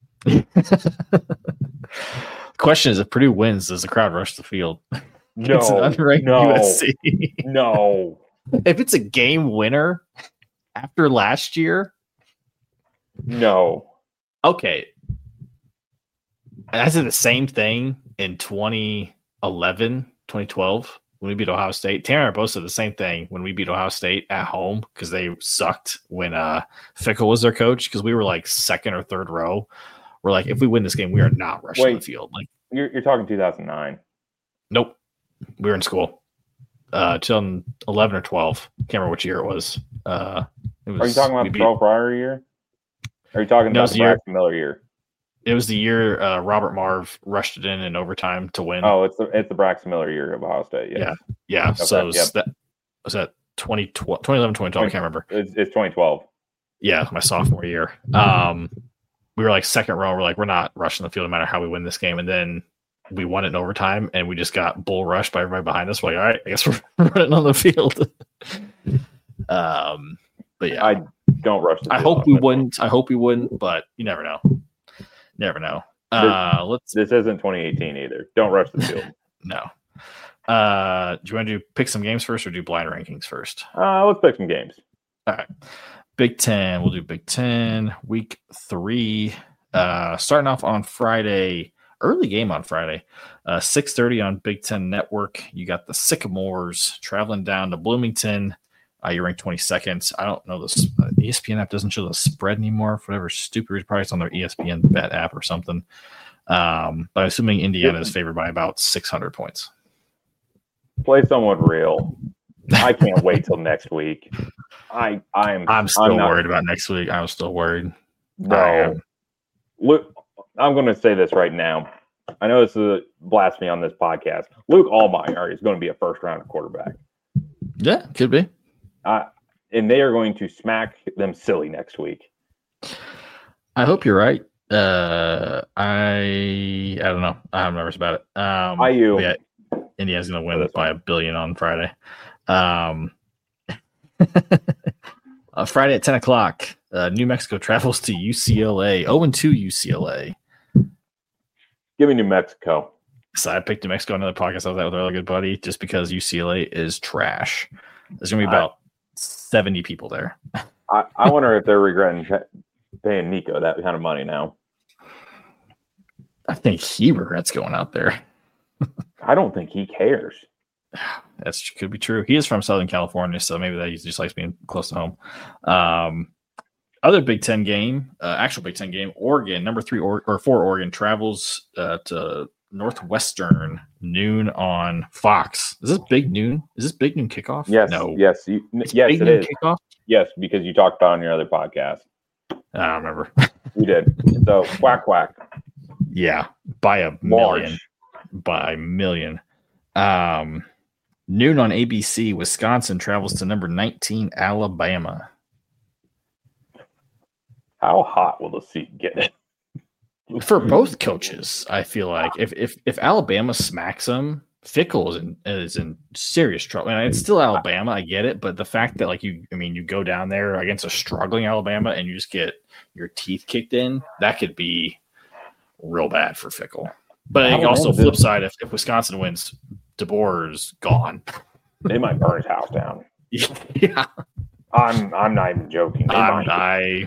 Question is, if Purdue wins, does the crowd rush the field? No, It's an unranked USC. No. If it's a game winner after last year, no. Okay. I said the same thing in 2011, 2012 when we beat Ohio State. Tanner and I both said the same thing when we beat Ohio State at home because they sucked when Fickell was their coach, because we were like second or third row. We're like, if we win this game, we are not rushing the field. Like, you're talking 2009. Nope. We were in school. 2011 or 12. Can't remember which year it was. Are you talking about the Charles Pryor year? Are you talking about the Braxton Miller year? It was the year Robert Marv rushed it in overtime to win. Oh, it's the Braxton Miller year of Ohio State. Yes. Yeah. Okay, so was that 2012, 2011, 2012? I can't remember. It's 2012. Yeah, my sophomore year. We were like second row. We're like, we're not rushing the field no matter how we win this game. And then we won it in overtime, and we just got bull rushed by everybody behind us. We're like, all right, I guess we're running on the field. But yeah, I don't rush the field. I hope we wouldn't. I hope we wouldn't, but you never know. Never know. This isn't 2018 either. Don't rush the field. No. Do you want to pick some games first or do blind rankings first? Let's pick some games. All right. Big Ten. We'll do Big Ten week 3. Starting off on Friday. Early game on Friday. 6:30 on Big Ten Network. You got the Sycamores traveling down to Bloomington. You're ranked 22nd. I don't know this. The ESPN app doesn't show the spread anymore. For whatever stupid, probably it's on their ESPN bet app or something. But I'm assuming Indiana is favored by about 600 points. Play someone real. I can't wait till next week. I'm still worried about next week. I'm still worried. No. Look, I'm going to say this right now. I know this is a blasphemy on this podcast. Luke Allmeyer is going to be a first-round quarterback. Yeah, could be. And they are going to smack them silly next week. I hope you're right. I don't know. I'm nervous about it. IU. Yeah, Indiana's going to win by $1 billion on Friday. Friday at 10 o'clock, New Mexico travels to UCLA. 0-2 UCLA. Give me New Mexico. So I picked New Mexico, another podcast I was at with a really good buddy, just because UCLA is trash. There's going to be about 70 people there. I wonder if they're regretting paying Nico that kind of money now. I think he regrets going out there. I don't think he cares. That could be true. He is from Southern California, so maybe that he just likes being close to home. Other Big Ten game, actual Big Ten game, Oregon, number 3 or 4 Oregon travels to Northwestern, noon on Fox. Is this big noon? Is this big noon kickoff? Yes. No. Yes. Yes, it is. Kickoff? Yes, because you talked about it on your other podcast. I don't remember. You did. So whack. Yeah, by a million. By a million. Noon on ABC, Wisconsin travels to number 19, Alabama. How hot will the seat get? For both coaches, I feel like if Alabama smacks them, Fickell is in serious trouble. I mean, it's still Alabama, I get it, but the fact that you go down there against a struggling Alabama and you just get your teeth kicked in, that could be real bad for Fickell. But also, flip side, if Wisconsin wins, DeBoer is gone. They might burn his house down. Yeah, I'm not even joking. I'm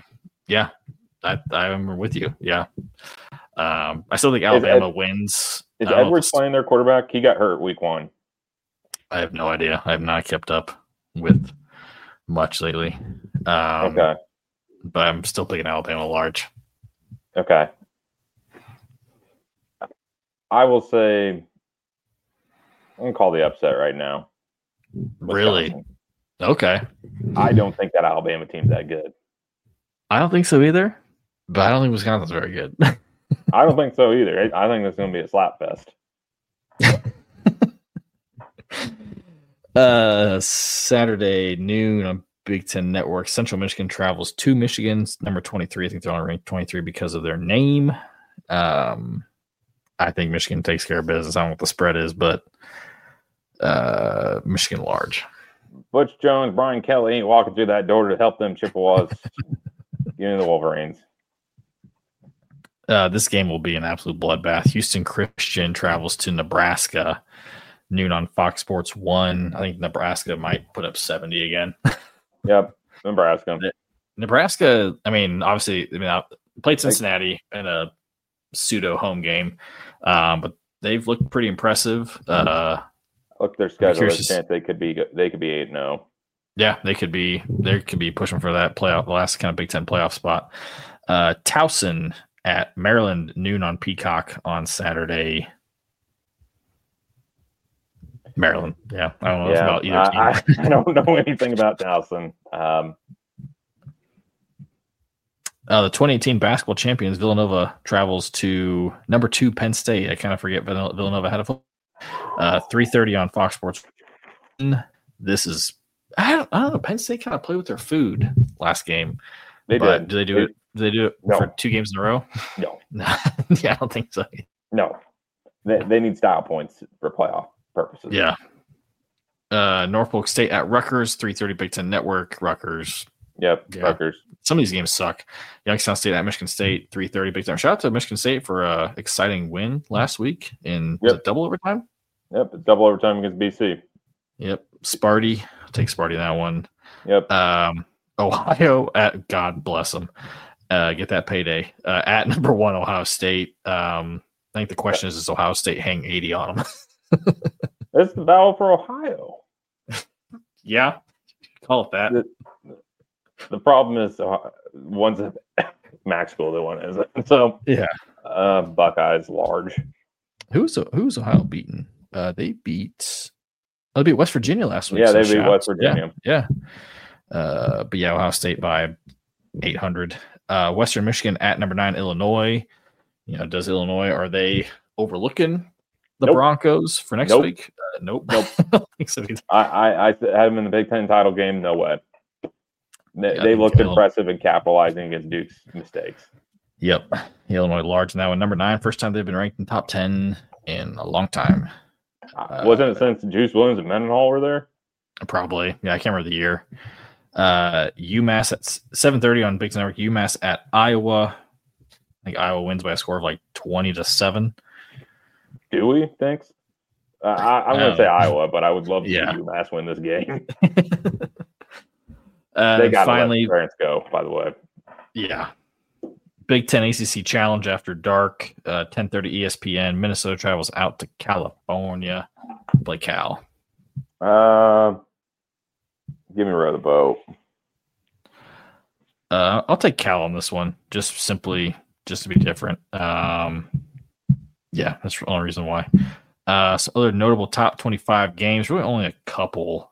with you. Yeah, I still think Alabama wins. Is Edwards playing their quarterback? He got hurt week 1. I have no idea. I have not kept up with much lately. Okay, but I'm still picking Alabama large. Okay. I will say, I'm going to call the upset right now. Really? Okay. I don't think that Alabama team's that good. I don't think so either, but I don't think Wisconsin's very good. I don't think so either. I think it's going to be a slap fest. Saturday noon on Big Ten Network. Central Michigan travels to Michigan's number 23. I think they're only ranked 23 because of their name. I think Michigan takes care of business. I don't know what the spread is, but Michigan large. Butch Jones, Brian Kelly ain't walking through that door to help them Chippewas get into the Wolverines. This game will be an absolute bloodbath. Houston Christian travels to Nebraska, noon on Fox Sports 1. I think Nebraska might put up 70 again. Yep, Nebraska. Nebraska, obviously, played Cincinnati in a pseudo home game, but they've looked pretty impressive. Look, their schedule. There's a chance they could be 8-0. Yeah, they could be pushing for that playoff, the last kind of Big Ten playoff spot. Towson at Maryland, noon on Peacock on Saturday. Maryland, yeah. I don't know about either team. I don't know anything about Towson. The 2018 basketball champions, Villanova, travels to number 2 Penn State. I kind of forget Villanova had a football. 3:30 on Fox Sports. This is I don't know. Penn State kind of played with their food last game. They did. Do they do it? Do they do it for 2 games in a row? No. Yeah, I don't think so. No. They need style points for playoff purposes. Yeah. Norfolk State at Rutgers, 3:30 Big Ten Network. Rutgers. Yep. Yeah. Rutgers. Some of these games suck. Youngstown State at Michigan State, 3:30 Big Ten. Shout out to Michigan State for an exciting win last week in was it double overtime? Yep, it's double overtime against BC. Yep. Sparty. I'll take Sparty in that one. Yep. Ohio at God bless them. Get that payday. At number 1 Ohio State. I think the question is Ohio State hang 80 on them? It's the battle for Ohio. Yeah. Call it that. The problem is one's a MAC school, the one isn't. So yeah. Buckeyes large. Who's Ohio beaten? They beat West Virginia last week. Yeah, they beat West Virginia. Yeah. But yeah, Ohio State by 800. Western Michigan at number 9 Illinois. Does Illinois, are they overlooking the Broncos for next week? Nope. I don't think so either. I had them in the Big Ten title game. No way. They looked impressive in capitalizing against Duke's mistakes. Yep. Illinois large now in number 9. First time they've been ranked in top 10 in a long time. Wasn't it since Juice Williams and Mendenhall were there? Probably. Yeah, I can't remember the year. UMass at 7:30 on Big Ten Network. UMass at Iowa. I think Iowa wins by a score of like 20-7. Do we? Thanks. I'm going to say Iowa, but I would love to see UMass win this game. They got to let parents go, by the way. Yeah. Big Ten ACC Challenge after dark, 10:30 ESPN. Minnesota travels out to California. Play Cal. Give me row the boat. I'll take Cal on this one, just to be different. Yeah, that's the only reason why. So other notable top 25 games, really only a couple.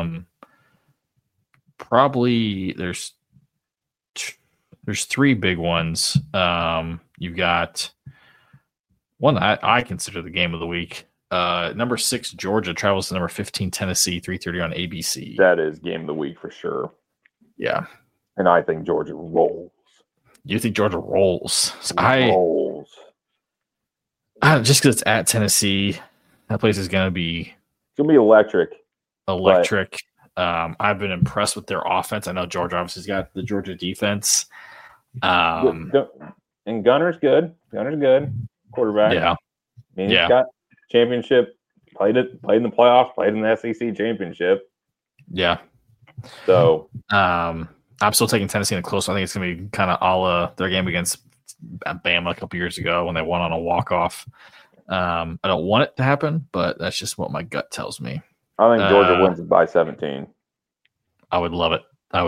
Probably there's 3 big ones. You've got one that I consider the game of the week. Number 6 Georgia travels to number 15 Tennessee, 3:30 on ABC. That is game of the week for sure. Yeah, and I think Georgia rolls. You think Georgia rolls? Rolls. Just because it's at Tennessee, that place is going to be electric. Electric. I've been impressed with their offense. I know Georgia obviously has got the Georgia defense. And Gunner's good. Quarterback. Yeah. He's got championship. Played in the playoffs. Played in the SEC championship. Yeah. So I'm still taking Tennessee in a close. I think it's going to be kind of a la their game against Bama a couple years ago when they won on a walk-off. I don't want it to happen, but that's just what my gut tells me. I think Georgia wins it by 17. I would love it.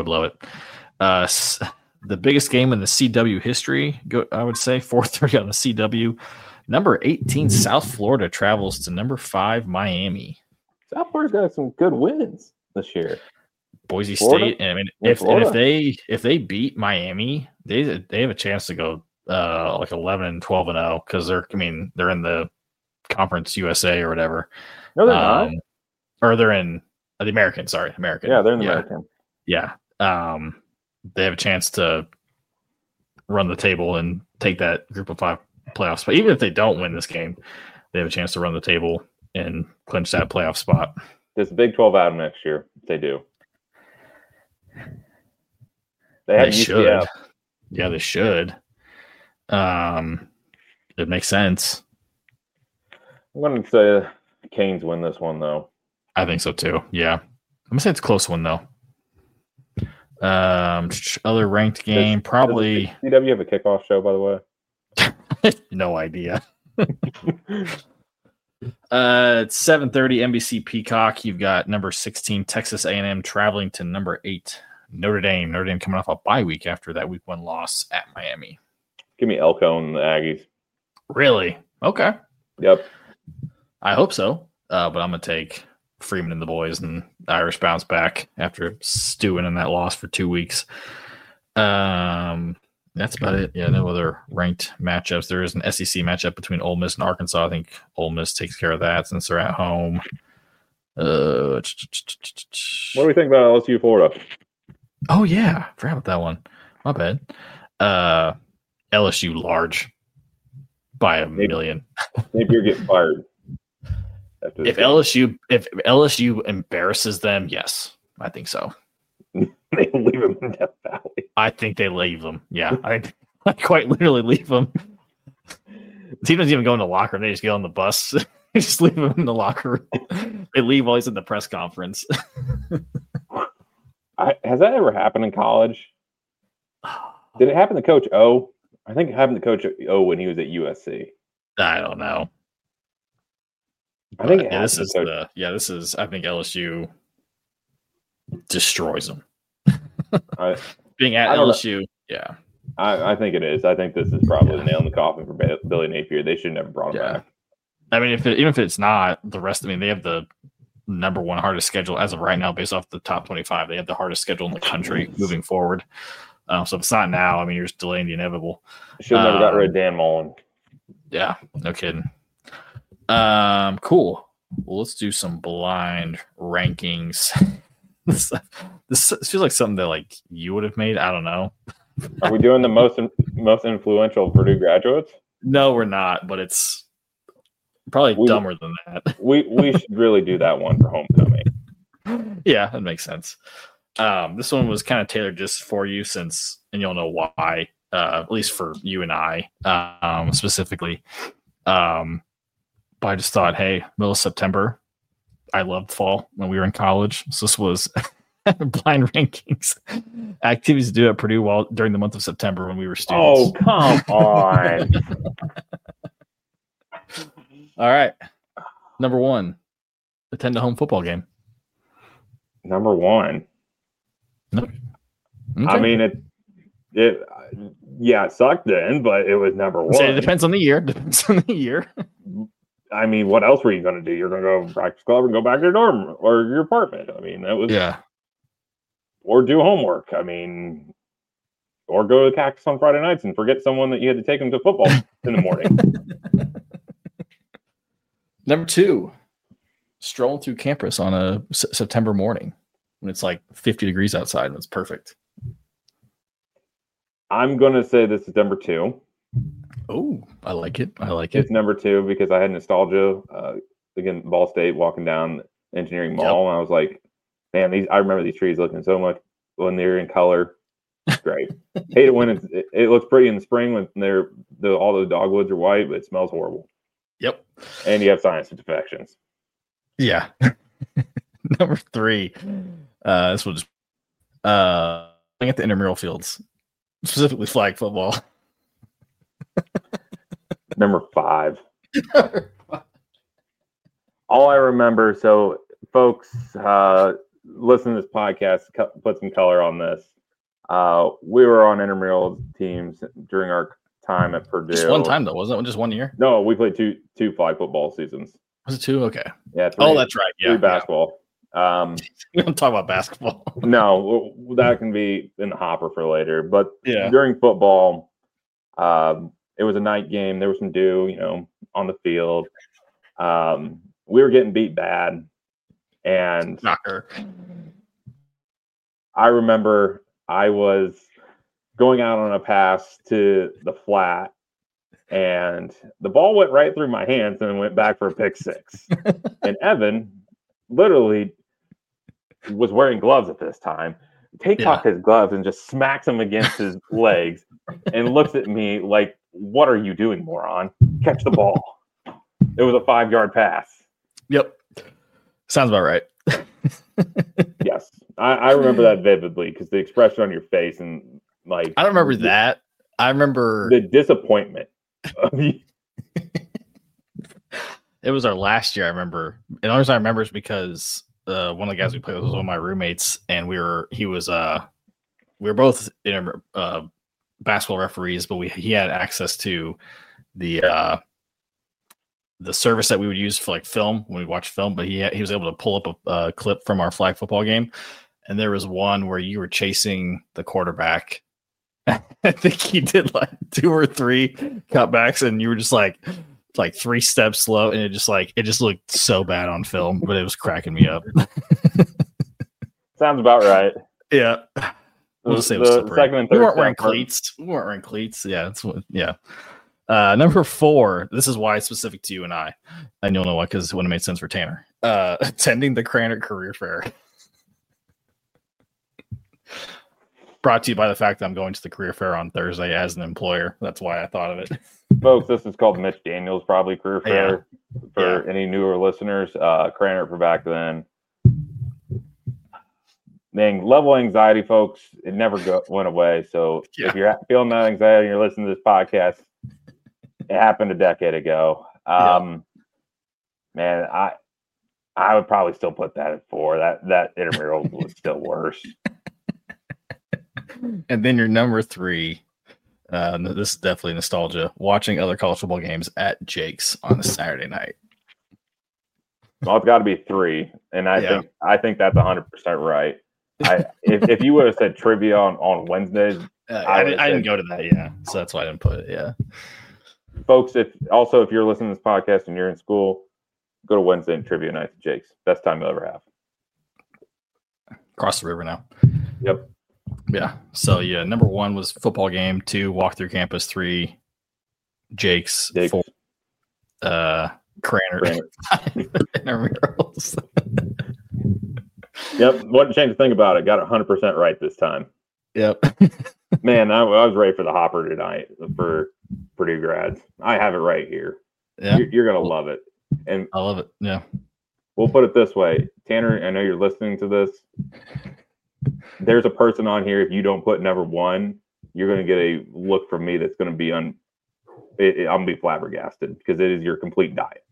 The biggest game in the CW history, I would say, 4:30 on the CW. Number 18, South Florida travels to number 5, Miami. South Florida's got some good wins this year. Boise State. I mean, if they beat Miami, they have a chance to go like 11-12-0 because they're in the Conference USA or whatever. No, they're not. Or they're in the American. Sorry, American. Yeah, they're in the American. Yeah. They have a chance to run the table and take that group of 5 playoff spot. Even if they don't win this game, they have a chance to run the table and clinch that playoff spot. Does the Big 12 out next year? They do. They should. Yeah, they should. It makes sense. I'm going to say Canes win this one, though. I think so, too. Yeah. I'm going to say it's a close one, though. Other ranked game, probably. Does CW have a kickoff show, by the way? No idea. It's 7:30 NBC Peacock. You've got number 16 Texas A&M traveling to number 8 Notre Dame. Notre Dame coming off a bye week after that week 1 loss at Miami. Give me Elko and the Aggies. Really? Okay. Yep. I hope so. But I'm going to take Freeman and the boys, and the Irish bounce back after stewing in that loss for 2 weeks. That's about it. Yeah, no other ranked matchups. There is an SEC matchup between Ole Miss and Arkansas. I think Ole Miss takes care of that since they're at home. What do we think about LSU Florida? Oh, yeah. Forgot about that one. My bad. LSU large by a million. Maybe you're getting fired. If LSU embarrasses them, yes, I think so. They leave them in Death Valley. I think they leave them. Yeah, I quite literally leave them. The team doesn't even go in the locker room. They just get on the bus. They just leave him in the locker room. They leave while he's in the press conference. Has that ever happened in college? Did it happen to Coach O? I think it happened to Coach O when he was at USC. I don't know. I think this is. I think LSU destroys them. Being at LSU, yeah. I think it is. I think this is probably the nail in the coffin for Billy Napier. They should never brought him back. I mean, even if it's not the rest, I mean, they have the number 1 hardest schedule as of right now, based off the top 25. They have the hardest schedule in the country moving forward. So if it's not now, I mean, you're just delaying the inevitable. Should have never got rid of Dan Mullen. Yeah, no kidding. Cool. Well, let's do some blind rankings. This feels like something that like you would have made. I don't know. Are we doing the most influential Purdue graduates? No, we're not. But it's probably dumber than that. We should really do that one for homecoming. Yeah, that makes sense. This one was kind of tailored just for you, and you'll know why. At least for you and I, specifically. But I just thought, hey, middle of September, I loved fall when we were in college. So this was blind rankings, activities to do at Purdue during the month of September when we were students. Oh, come on. All right. Number 1, attend a home football game. Number 1. No. Okay. I mean, it sucked then, but it was number 1. So it depends on the year. I mean, what else were you going to do? You're going to go to practice club and go back to your dorm or your apartment. I mean, that was or do homework. I mean, or go to Cactus on Friday nights and forget someone that you had to take them to football in the morning. Number 2, strolling through campus on a September morning when it's like 50 degrees outside and it's perfect. I'm going to say this is number 2. Oh, I like it. It's number 2 because I had nostalgia. Again, Ball State, walking down Engineering Mall, and I was like, man, I remember these trees looking so much when they're in color. It's great. Hate it when it looks pretty in the spring when all the dogwoods are white, but it smells horrible. Yep. And you have sinus infections. Yeah. Number 3. This will just at the intramural fields, specifically flag football. Number 5. All I remember, so folks, listen to this podcast, put some color on this. We were on intramural teams during our time at Purdue. Just one time, though, wasn't it? Just 1 year? No, we played two flag football seasons. Was it 2? Okay. Yeah. 3, that's right. Yeah. 3 basketball. We don't talk about basketball. No, that can be in the hopper for later. But yeah, during football, it was a night game. There was some dew, on the field. We were getting beat bad, and knocker. I remember I was going out on a pass to the flat, and the ball went right through my hands and went back for a pick six. And Evan literally was wearing gloves at this time. Takes off his gloves and just smacks him against his legs and looks at me like, what are you doing, moron? Catch the ball. It was a 5-yard pass. Yep. Sounds about right. Yes. I remember that vividly because the expression on your face and like. I don't remember that. I remember the disappointment. It was our last year, I remember. And the only reason I remember is because one of the guys we played with was one of my roommates, and we were both basketball referees, but he had access to the service that we would use for like film when we watch film, but he was able to pull up a clip from our flag football game. And there was one where you were chasing the quarterback. I think he did like 2 or 3 cutbacks, and you were just like 3 steps slow, and it just looked so bad on film, but it was cracking me up. Sounds about right. Yeah. We'll just say it was slippery. We weren't wearing cleats. Yeah, that's what. Yeah. Number 4. This is why it's specific to you and I, and you'll know why, because it wouldn't have made sense for Tanner. Attending the Cranard Career Fair. Brought to you by the fact that I'm going to the career fair on Thursday as an employer. That's why I thought of it. Folks, this is called Mitch Daniels, probably career fair for any newer listeners. Cranard for back then. Man, level anxiety, folks, it never went away. So if you're feeling that anxiety and you're listening to this podcast, it happened a decade ago. Man, I would probably still put that at 4. That intramural was still worse. And then your number 3, this is definitely nostalgia, watching other college football games at Jake's on a Saturday night. Well, it's got to be 3, and I think that's 100% right. If you would have said trivia on Wednesdays, I didn't go to that, so that's why I didn't put it, Folks, if you're listening to this podcast and you're in school, go to Wednesday and trivia night at Jake's. Best time you'll ever have. Across the river now. Yep. Yeah. So number 1 was football game. 2, walk through campus. 3, Jake's. 4, Cranard. Intramurals. Yep. Wasn't change a thing about it. Got it 100% right this time. Yep. Man, I was ready for the hopper tonight for Purdue grads. I have it right here. Yeah. You're gonna love it. And I love it. Yeah. We'll put it this way, Tanner. I know you're listening to this. There's a person on here. If you don't put number 1, you're going to get a look from me that's going to be I'm going to be flabbergasted because it is your complete diet.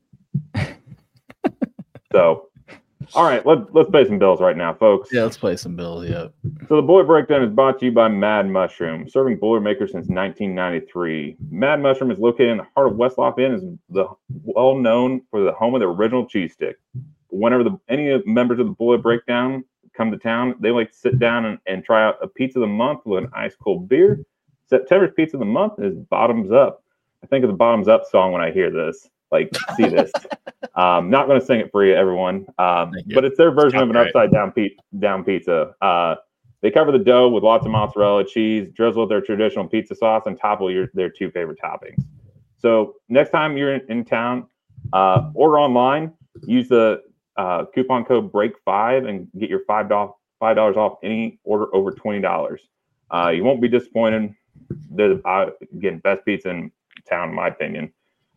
So, all right, let's pay some bills right now, folks. Yeah, let's play some bills. Yeah. So the Boiler Breakdown is brought to you by Mad Mushroom, serving Boilermakers since 1993. Mad Mushroom is located in the heart of West Lafayette and is well known for the home of the original cheese stick. Whenever any members of the Boiler Breakdown come to town, they like to sit down and try out a pizza of the month with an ice cold beer. September's pizza of the month is Bottoms Up. I think of the Bottoms Up song when I hear this. See this. Not going to sing it for you, everyone. But it's their version of an upside down pizza. They cover the dough with lots of mozzarella cheese, drizzle with their traditional pizza sauce, and topple their 2 favorite toppings. So next time you're in town, order online. Use the coupon code BREAK5 and get your $5 off any order over $20. You won't be disappointed. They're again best pizza in town, in my opinion.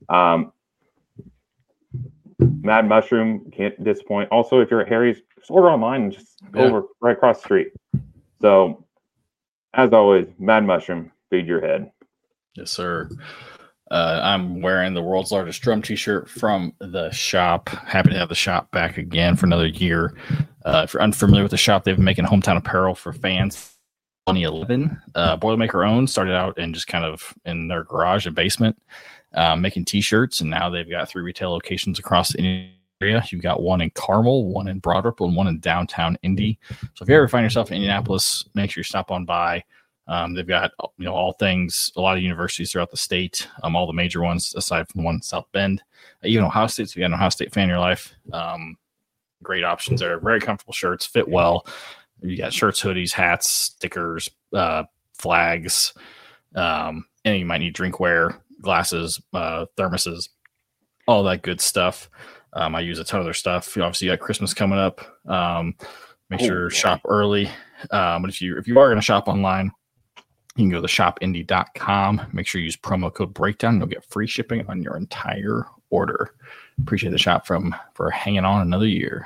Mad Mushroom can't disappoint. Also, if you're at Harry's, just order online and just go over right across the street. So, as always, Mad Mushroom, feed your head. Yes, sir. I'm wearing the world's largest drum t-shirt from the shop. Happy to have the shop back again for another year. If you're unfamiliar with the shop, they've been making hometown apparel for fans. 2011, Boilermaker owned, started out in just kind of in their garage and basement, making t-shirts, and now they've got 3 retail locations across the area. You've got one in Carmel, one in Broad Ripple, and one in downtown Indy. So if you ever find yourself in Indianapolis, make sure you stop on by. They've got all things, a lot of universities throughout the state, all the major ones aside from the one in South Bend, even Ohio State. So if you got an Ohio State fan in your life, great options there. Very comfortable shirts, fit well. You got shirts, hoodies, hats, stickers, flags. And you might need drinkware, glasses, thermoses, all that good stuff. I use a ton of their stuff. Obviously, you got Christmas coming up. Make sure to shop early. But if you are going to shop online, you can go to shopindie.com. Make sure you use promo code breakdown. You'll get free shipping on your entire order. Appreciate the shop for hanging on another year.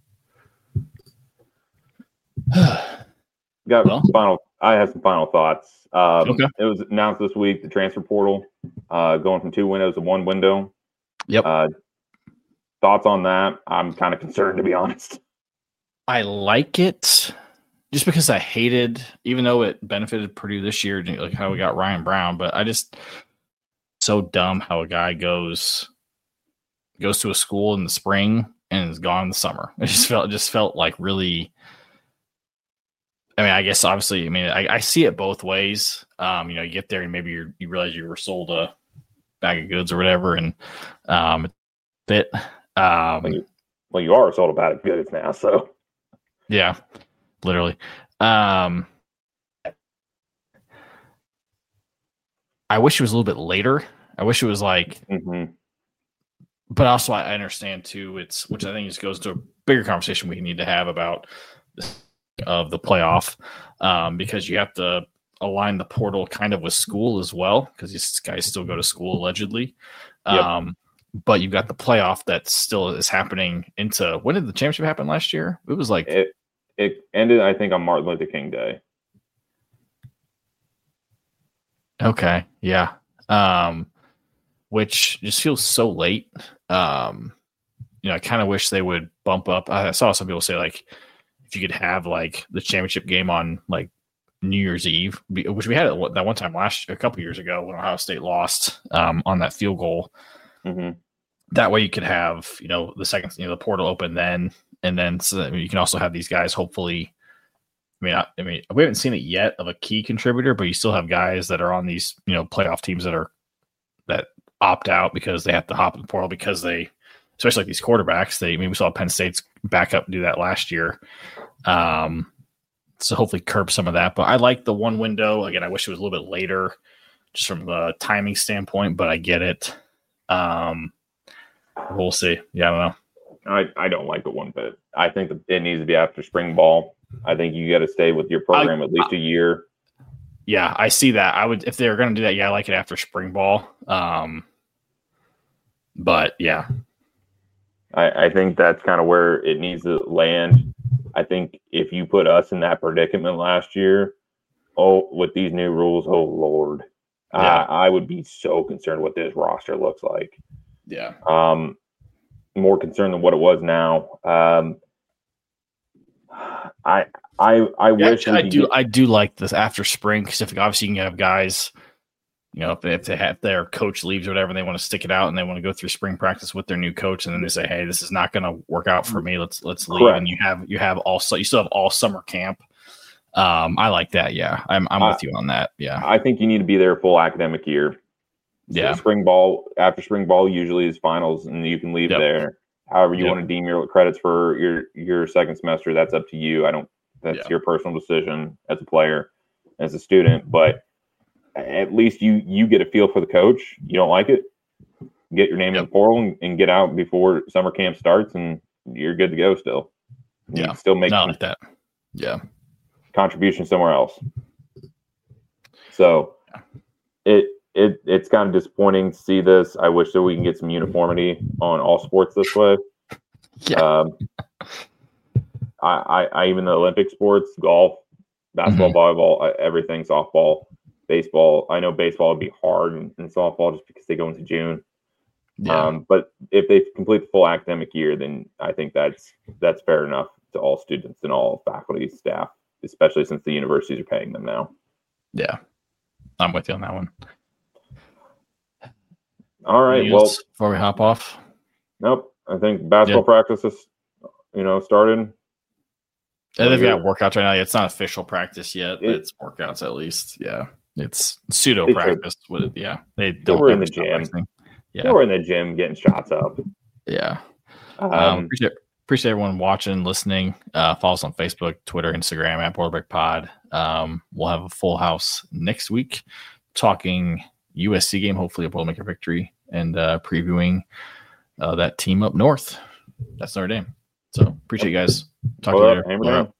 I have some final thoughts. Okay. It was announced this week, the transfer portal, going from 2 windows to 1 window. Yep. Thoughts on that? I'm kind of concerned, to be honest. I like it just because I hated, even though it benefited Purdue this year, like how we got Ryan Brown, but I just so dumb how a guy goes to a school in the spring and is gone in the summer. It just felt like really. I mean, I guess obviously, I see it both ways. You get there and maybe you realize you were sold a bag of goods or whatever, and bit. Well, you are sold a bag of goods now, so yeah, literally. I wish it was a little bit later. I wish it was like, but also I understand too. Which I think just goes to a bigger conversation we need to have about this. Of the playoff, because you have to align the portal kind of with school as well, because these guys still go to school allegedly. Yep. But you've got the playoff that still is happening into. When did the championship happen last year? It was like it ended, I think, on Martin Luther King Day. Okay, yeah. Which just feels so late. I kind of wish they would bump up. I saw some people say like, if you could have like the championship game on like New Year's Eve, which we had that one time a couple years ago when Ohio State lost on that field goal. Mm-hmm. That way you could have, the second, the portal open then, and then so you can also have these guys hopefully. I mean, we haven't seen it yet of a key contributor, but you still have guys that are on these, playoff teams that opt out because they have to hop in the portal because especially like these quarterbacks, we saw Penn State's backup do that last year. So hopefully curb some of that. But I like the 1 window. Again, I wish it was a little bit later just from the timing standpoint, but I get it. We'll see. Yeah, I don't know. I don't like it one bit. I think that it needs to be after spring ball. I think you got to stay with your program at least a year. Yeah, I see that. I would, if they were going to do that, I like it after spring ball. But yeah. I think that's kind of where it needs to land. I think if you put us in that predicament last year, with these new rules, oh Lord, yeah. I would be so concerned what this roster looks like. Yeah. More concerned than what it was now. I wish I do like this after spring because obviously you can have guys. If their coach leaves or whatever, they want to stick it out and they want to go through spring practice with their new coach, and then they say, "Hey, this is not going to work out for me. Let's leave." Correct. And you still have all summer camp. I like that. Yeah, I'm with you on that. Yeah, I think you need to be there full academic year. So yeah, after spring ball usually is finals, and you can leave there. However you want to deem your credits for your second semester, that's up to you. That's your personal decision as a player, as a student, but. At least you get a feel for the coach. You don't like it, get your name in the portal and get out before summer camp starts, and you're good to go still. You can still make like that. Yeah, contribution somewhere else. So it's kind of disappointing to see this. I wish that we can get some uniformity on all sports this way. Yeah. I even the Olympic sports, golf, basketball, volleyball, everything, softball. Baseball, I know baseball would be hard and softball just because they go into June. Yeah. But if they complete the full academic year, then I think that's fair enough to all students and all faculty, staff, especially since the universities are paying them now. Yeah, I'm with you on that one. All right. Well, before we hop off, nope. I think basketball practice is, started. Yeah, they've got workouts right now. It's not official practice yet, but it's workouts at least. Yeah. It's pseudo practice with it. Yeah. They were in the gym. Yeah. They were in the gym getting shots up. Yeah. appreciate everyone watching, listening. Follow us on Facebook, Twitter, Instagram at Boilerback Pod. We'll have a full house next week talking USC game, hopefully a Boilermaker victory, and previewing that team up north. That's Notre Dame. So appreciate you guys. Talk to you later.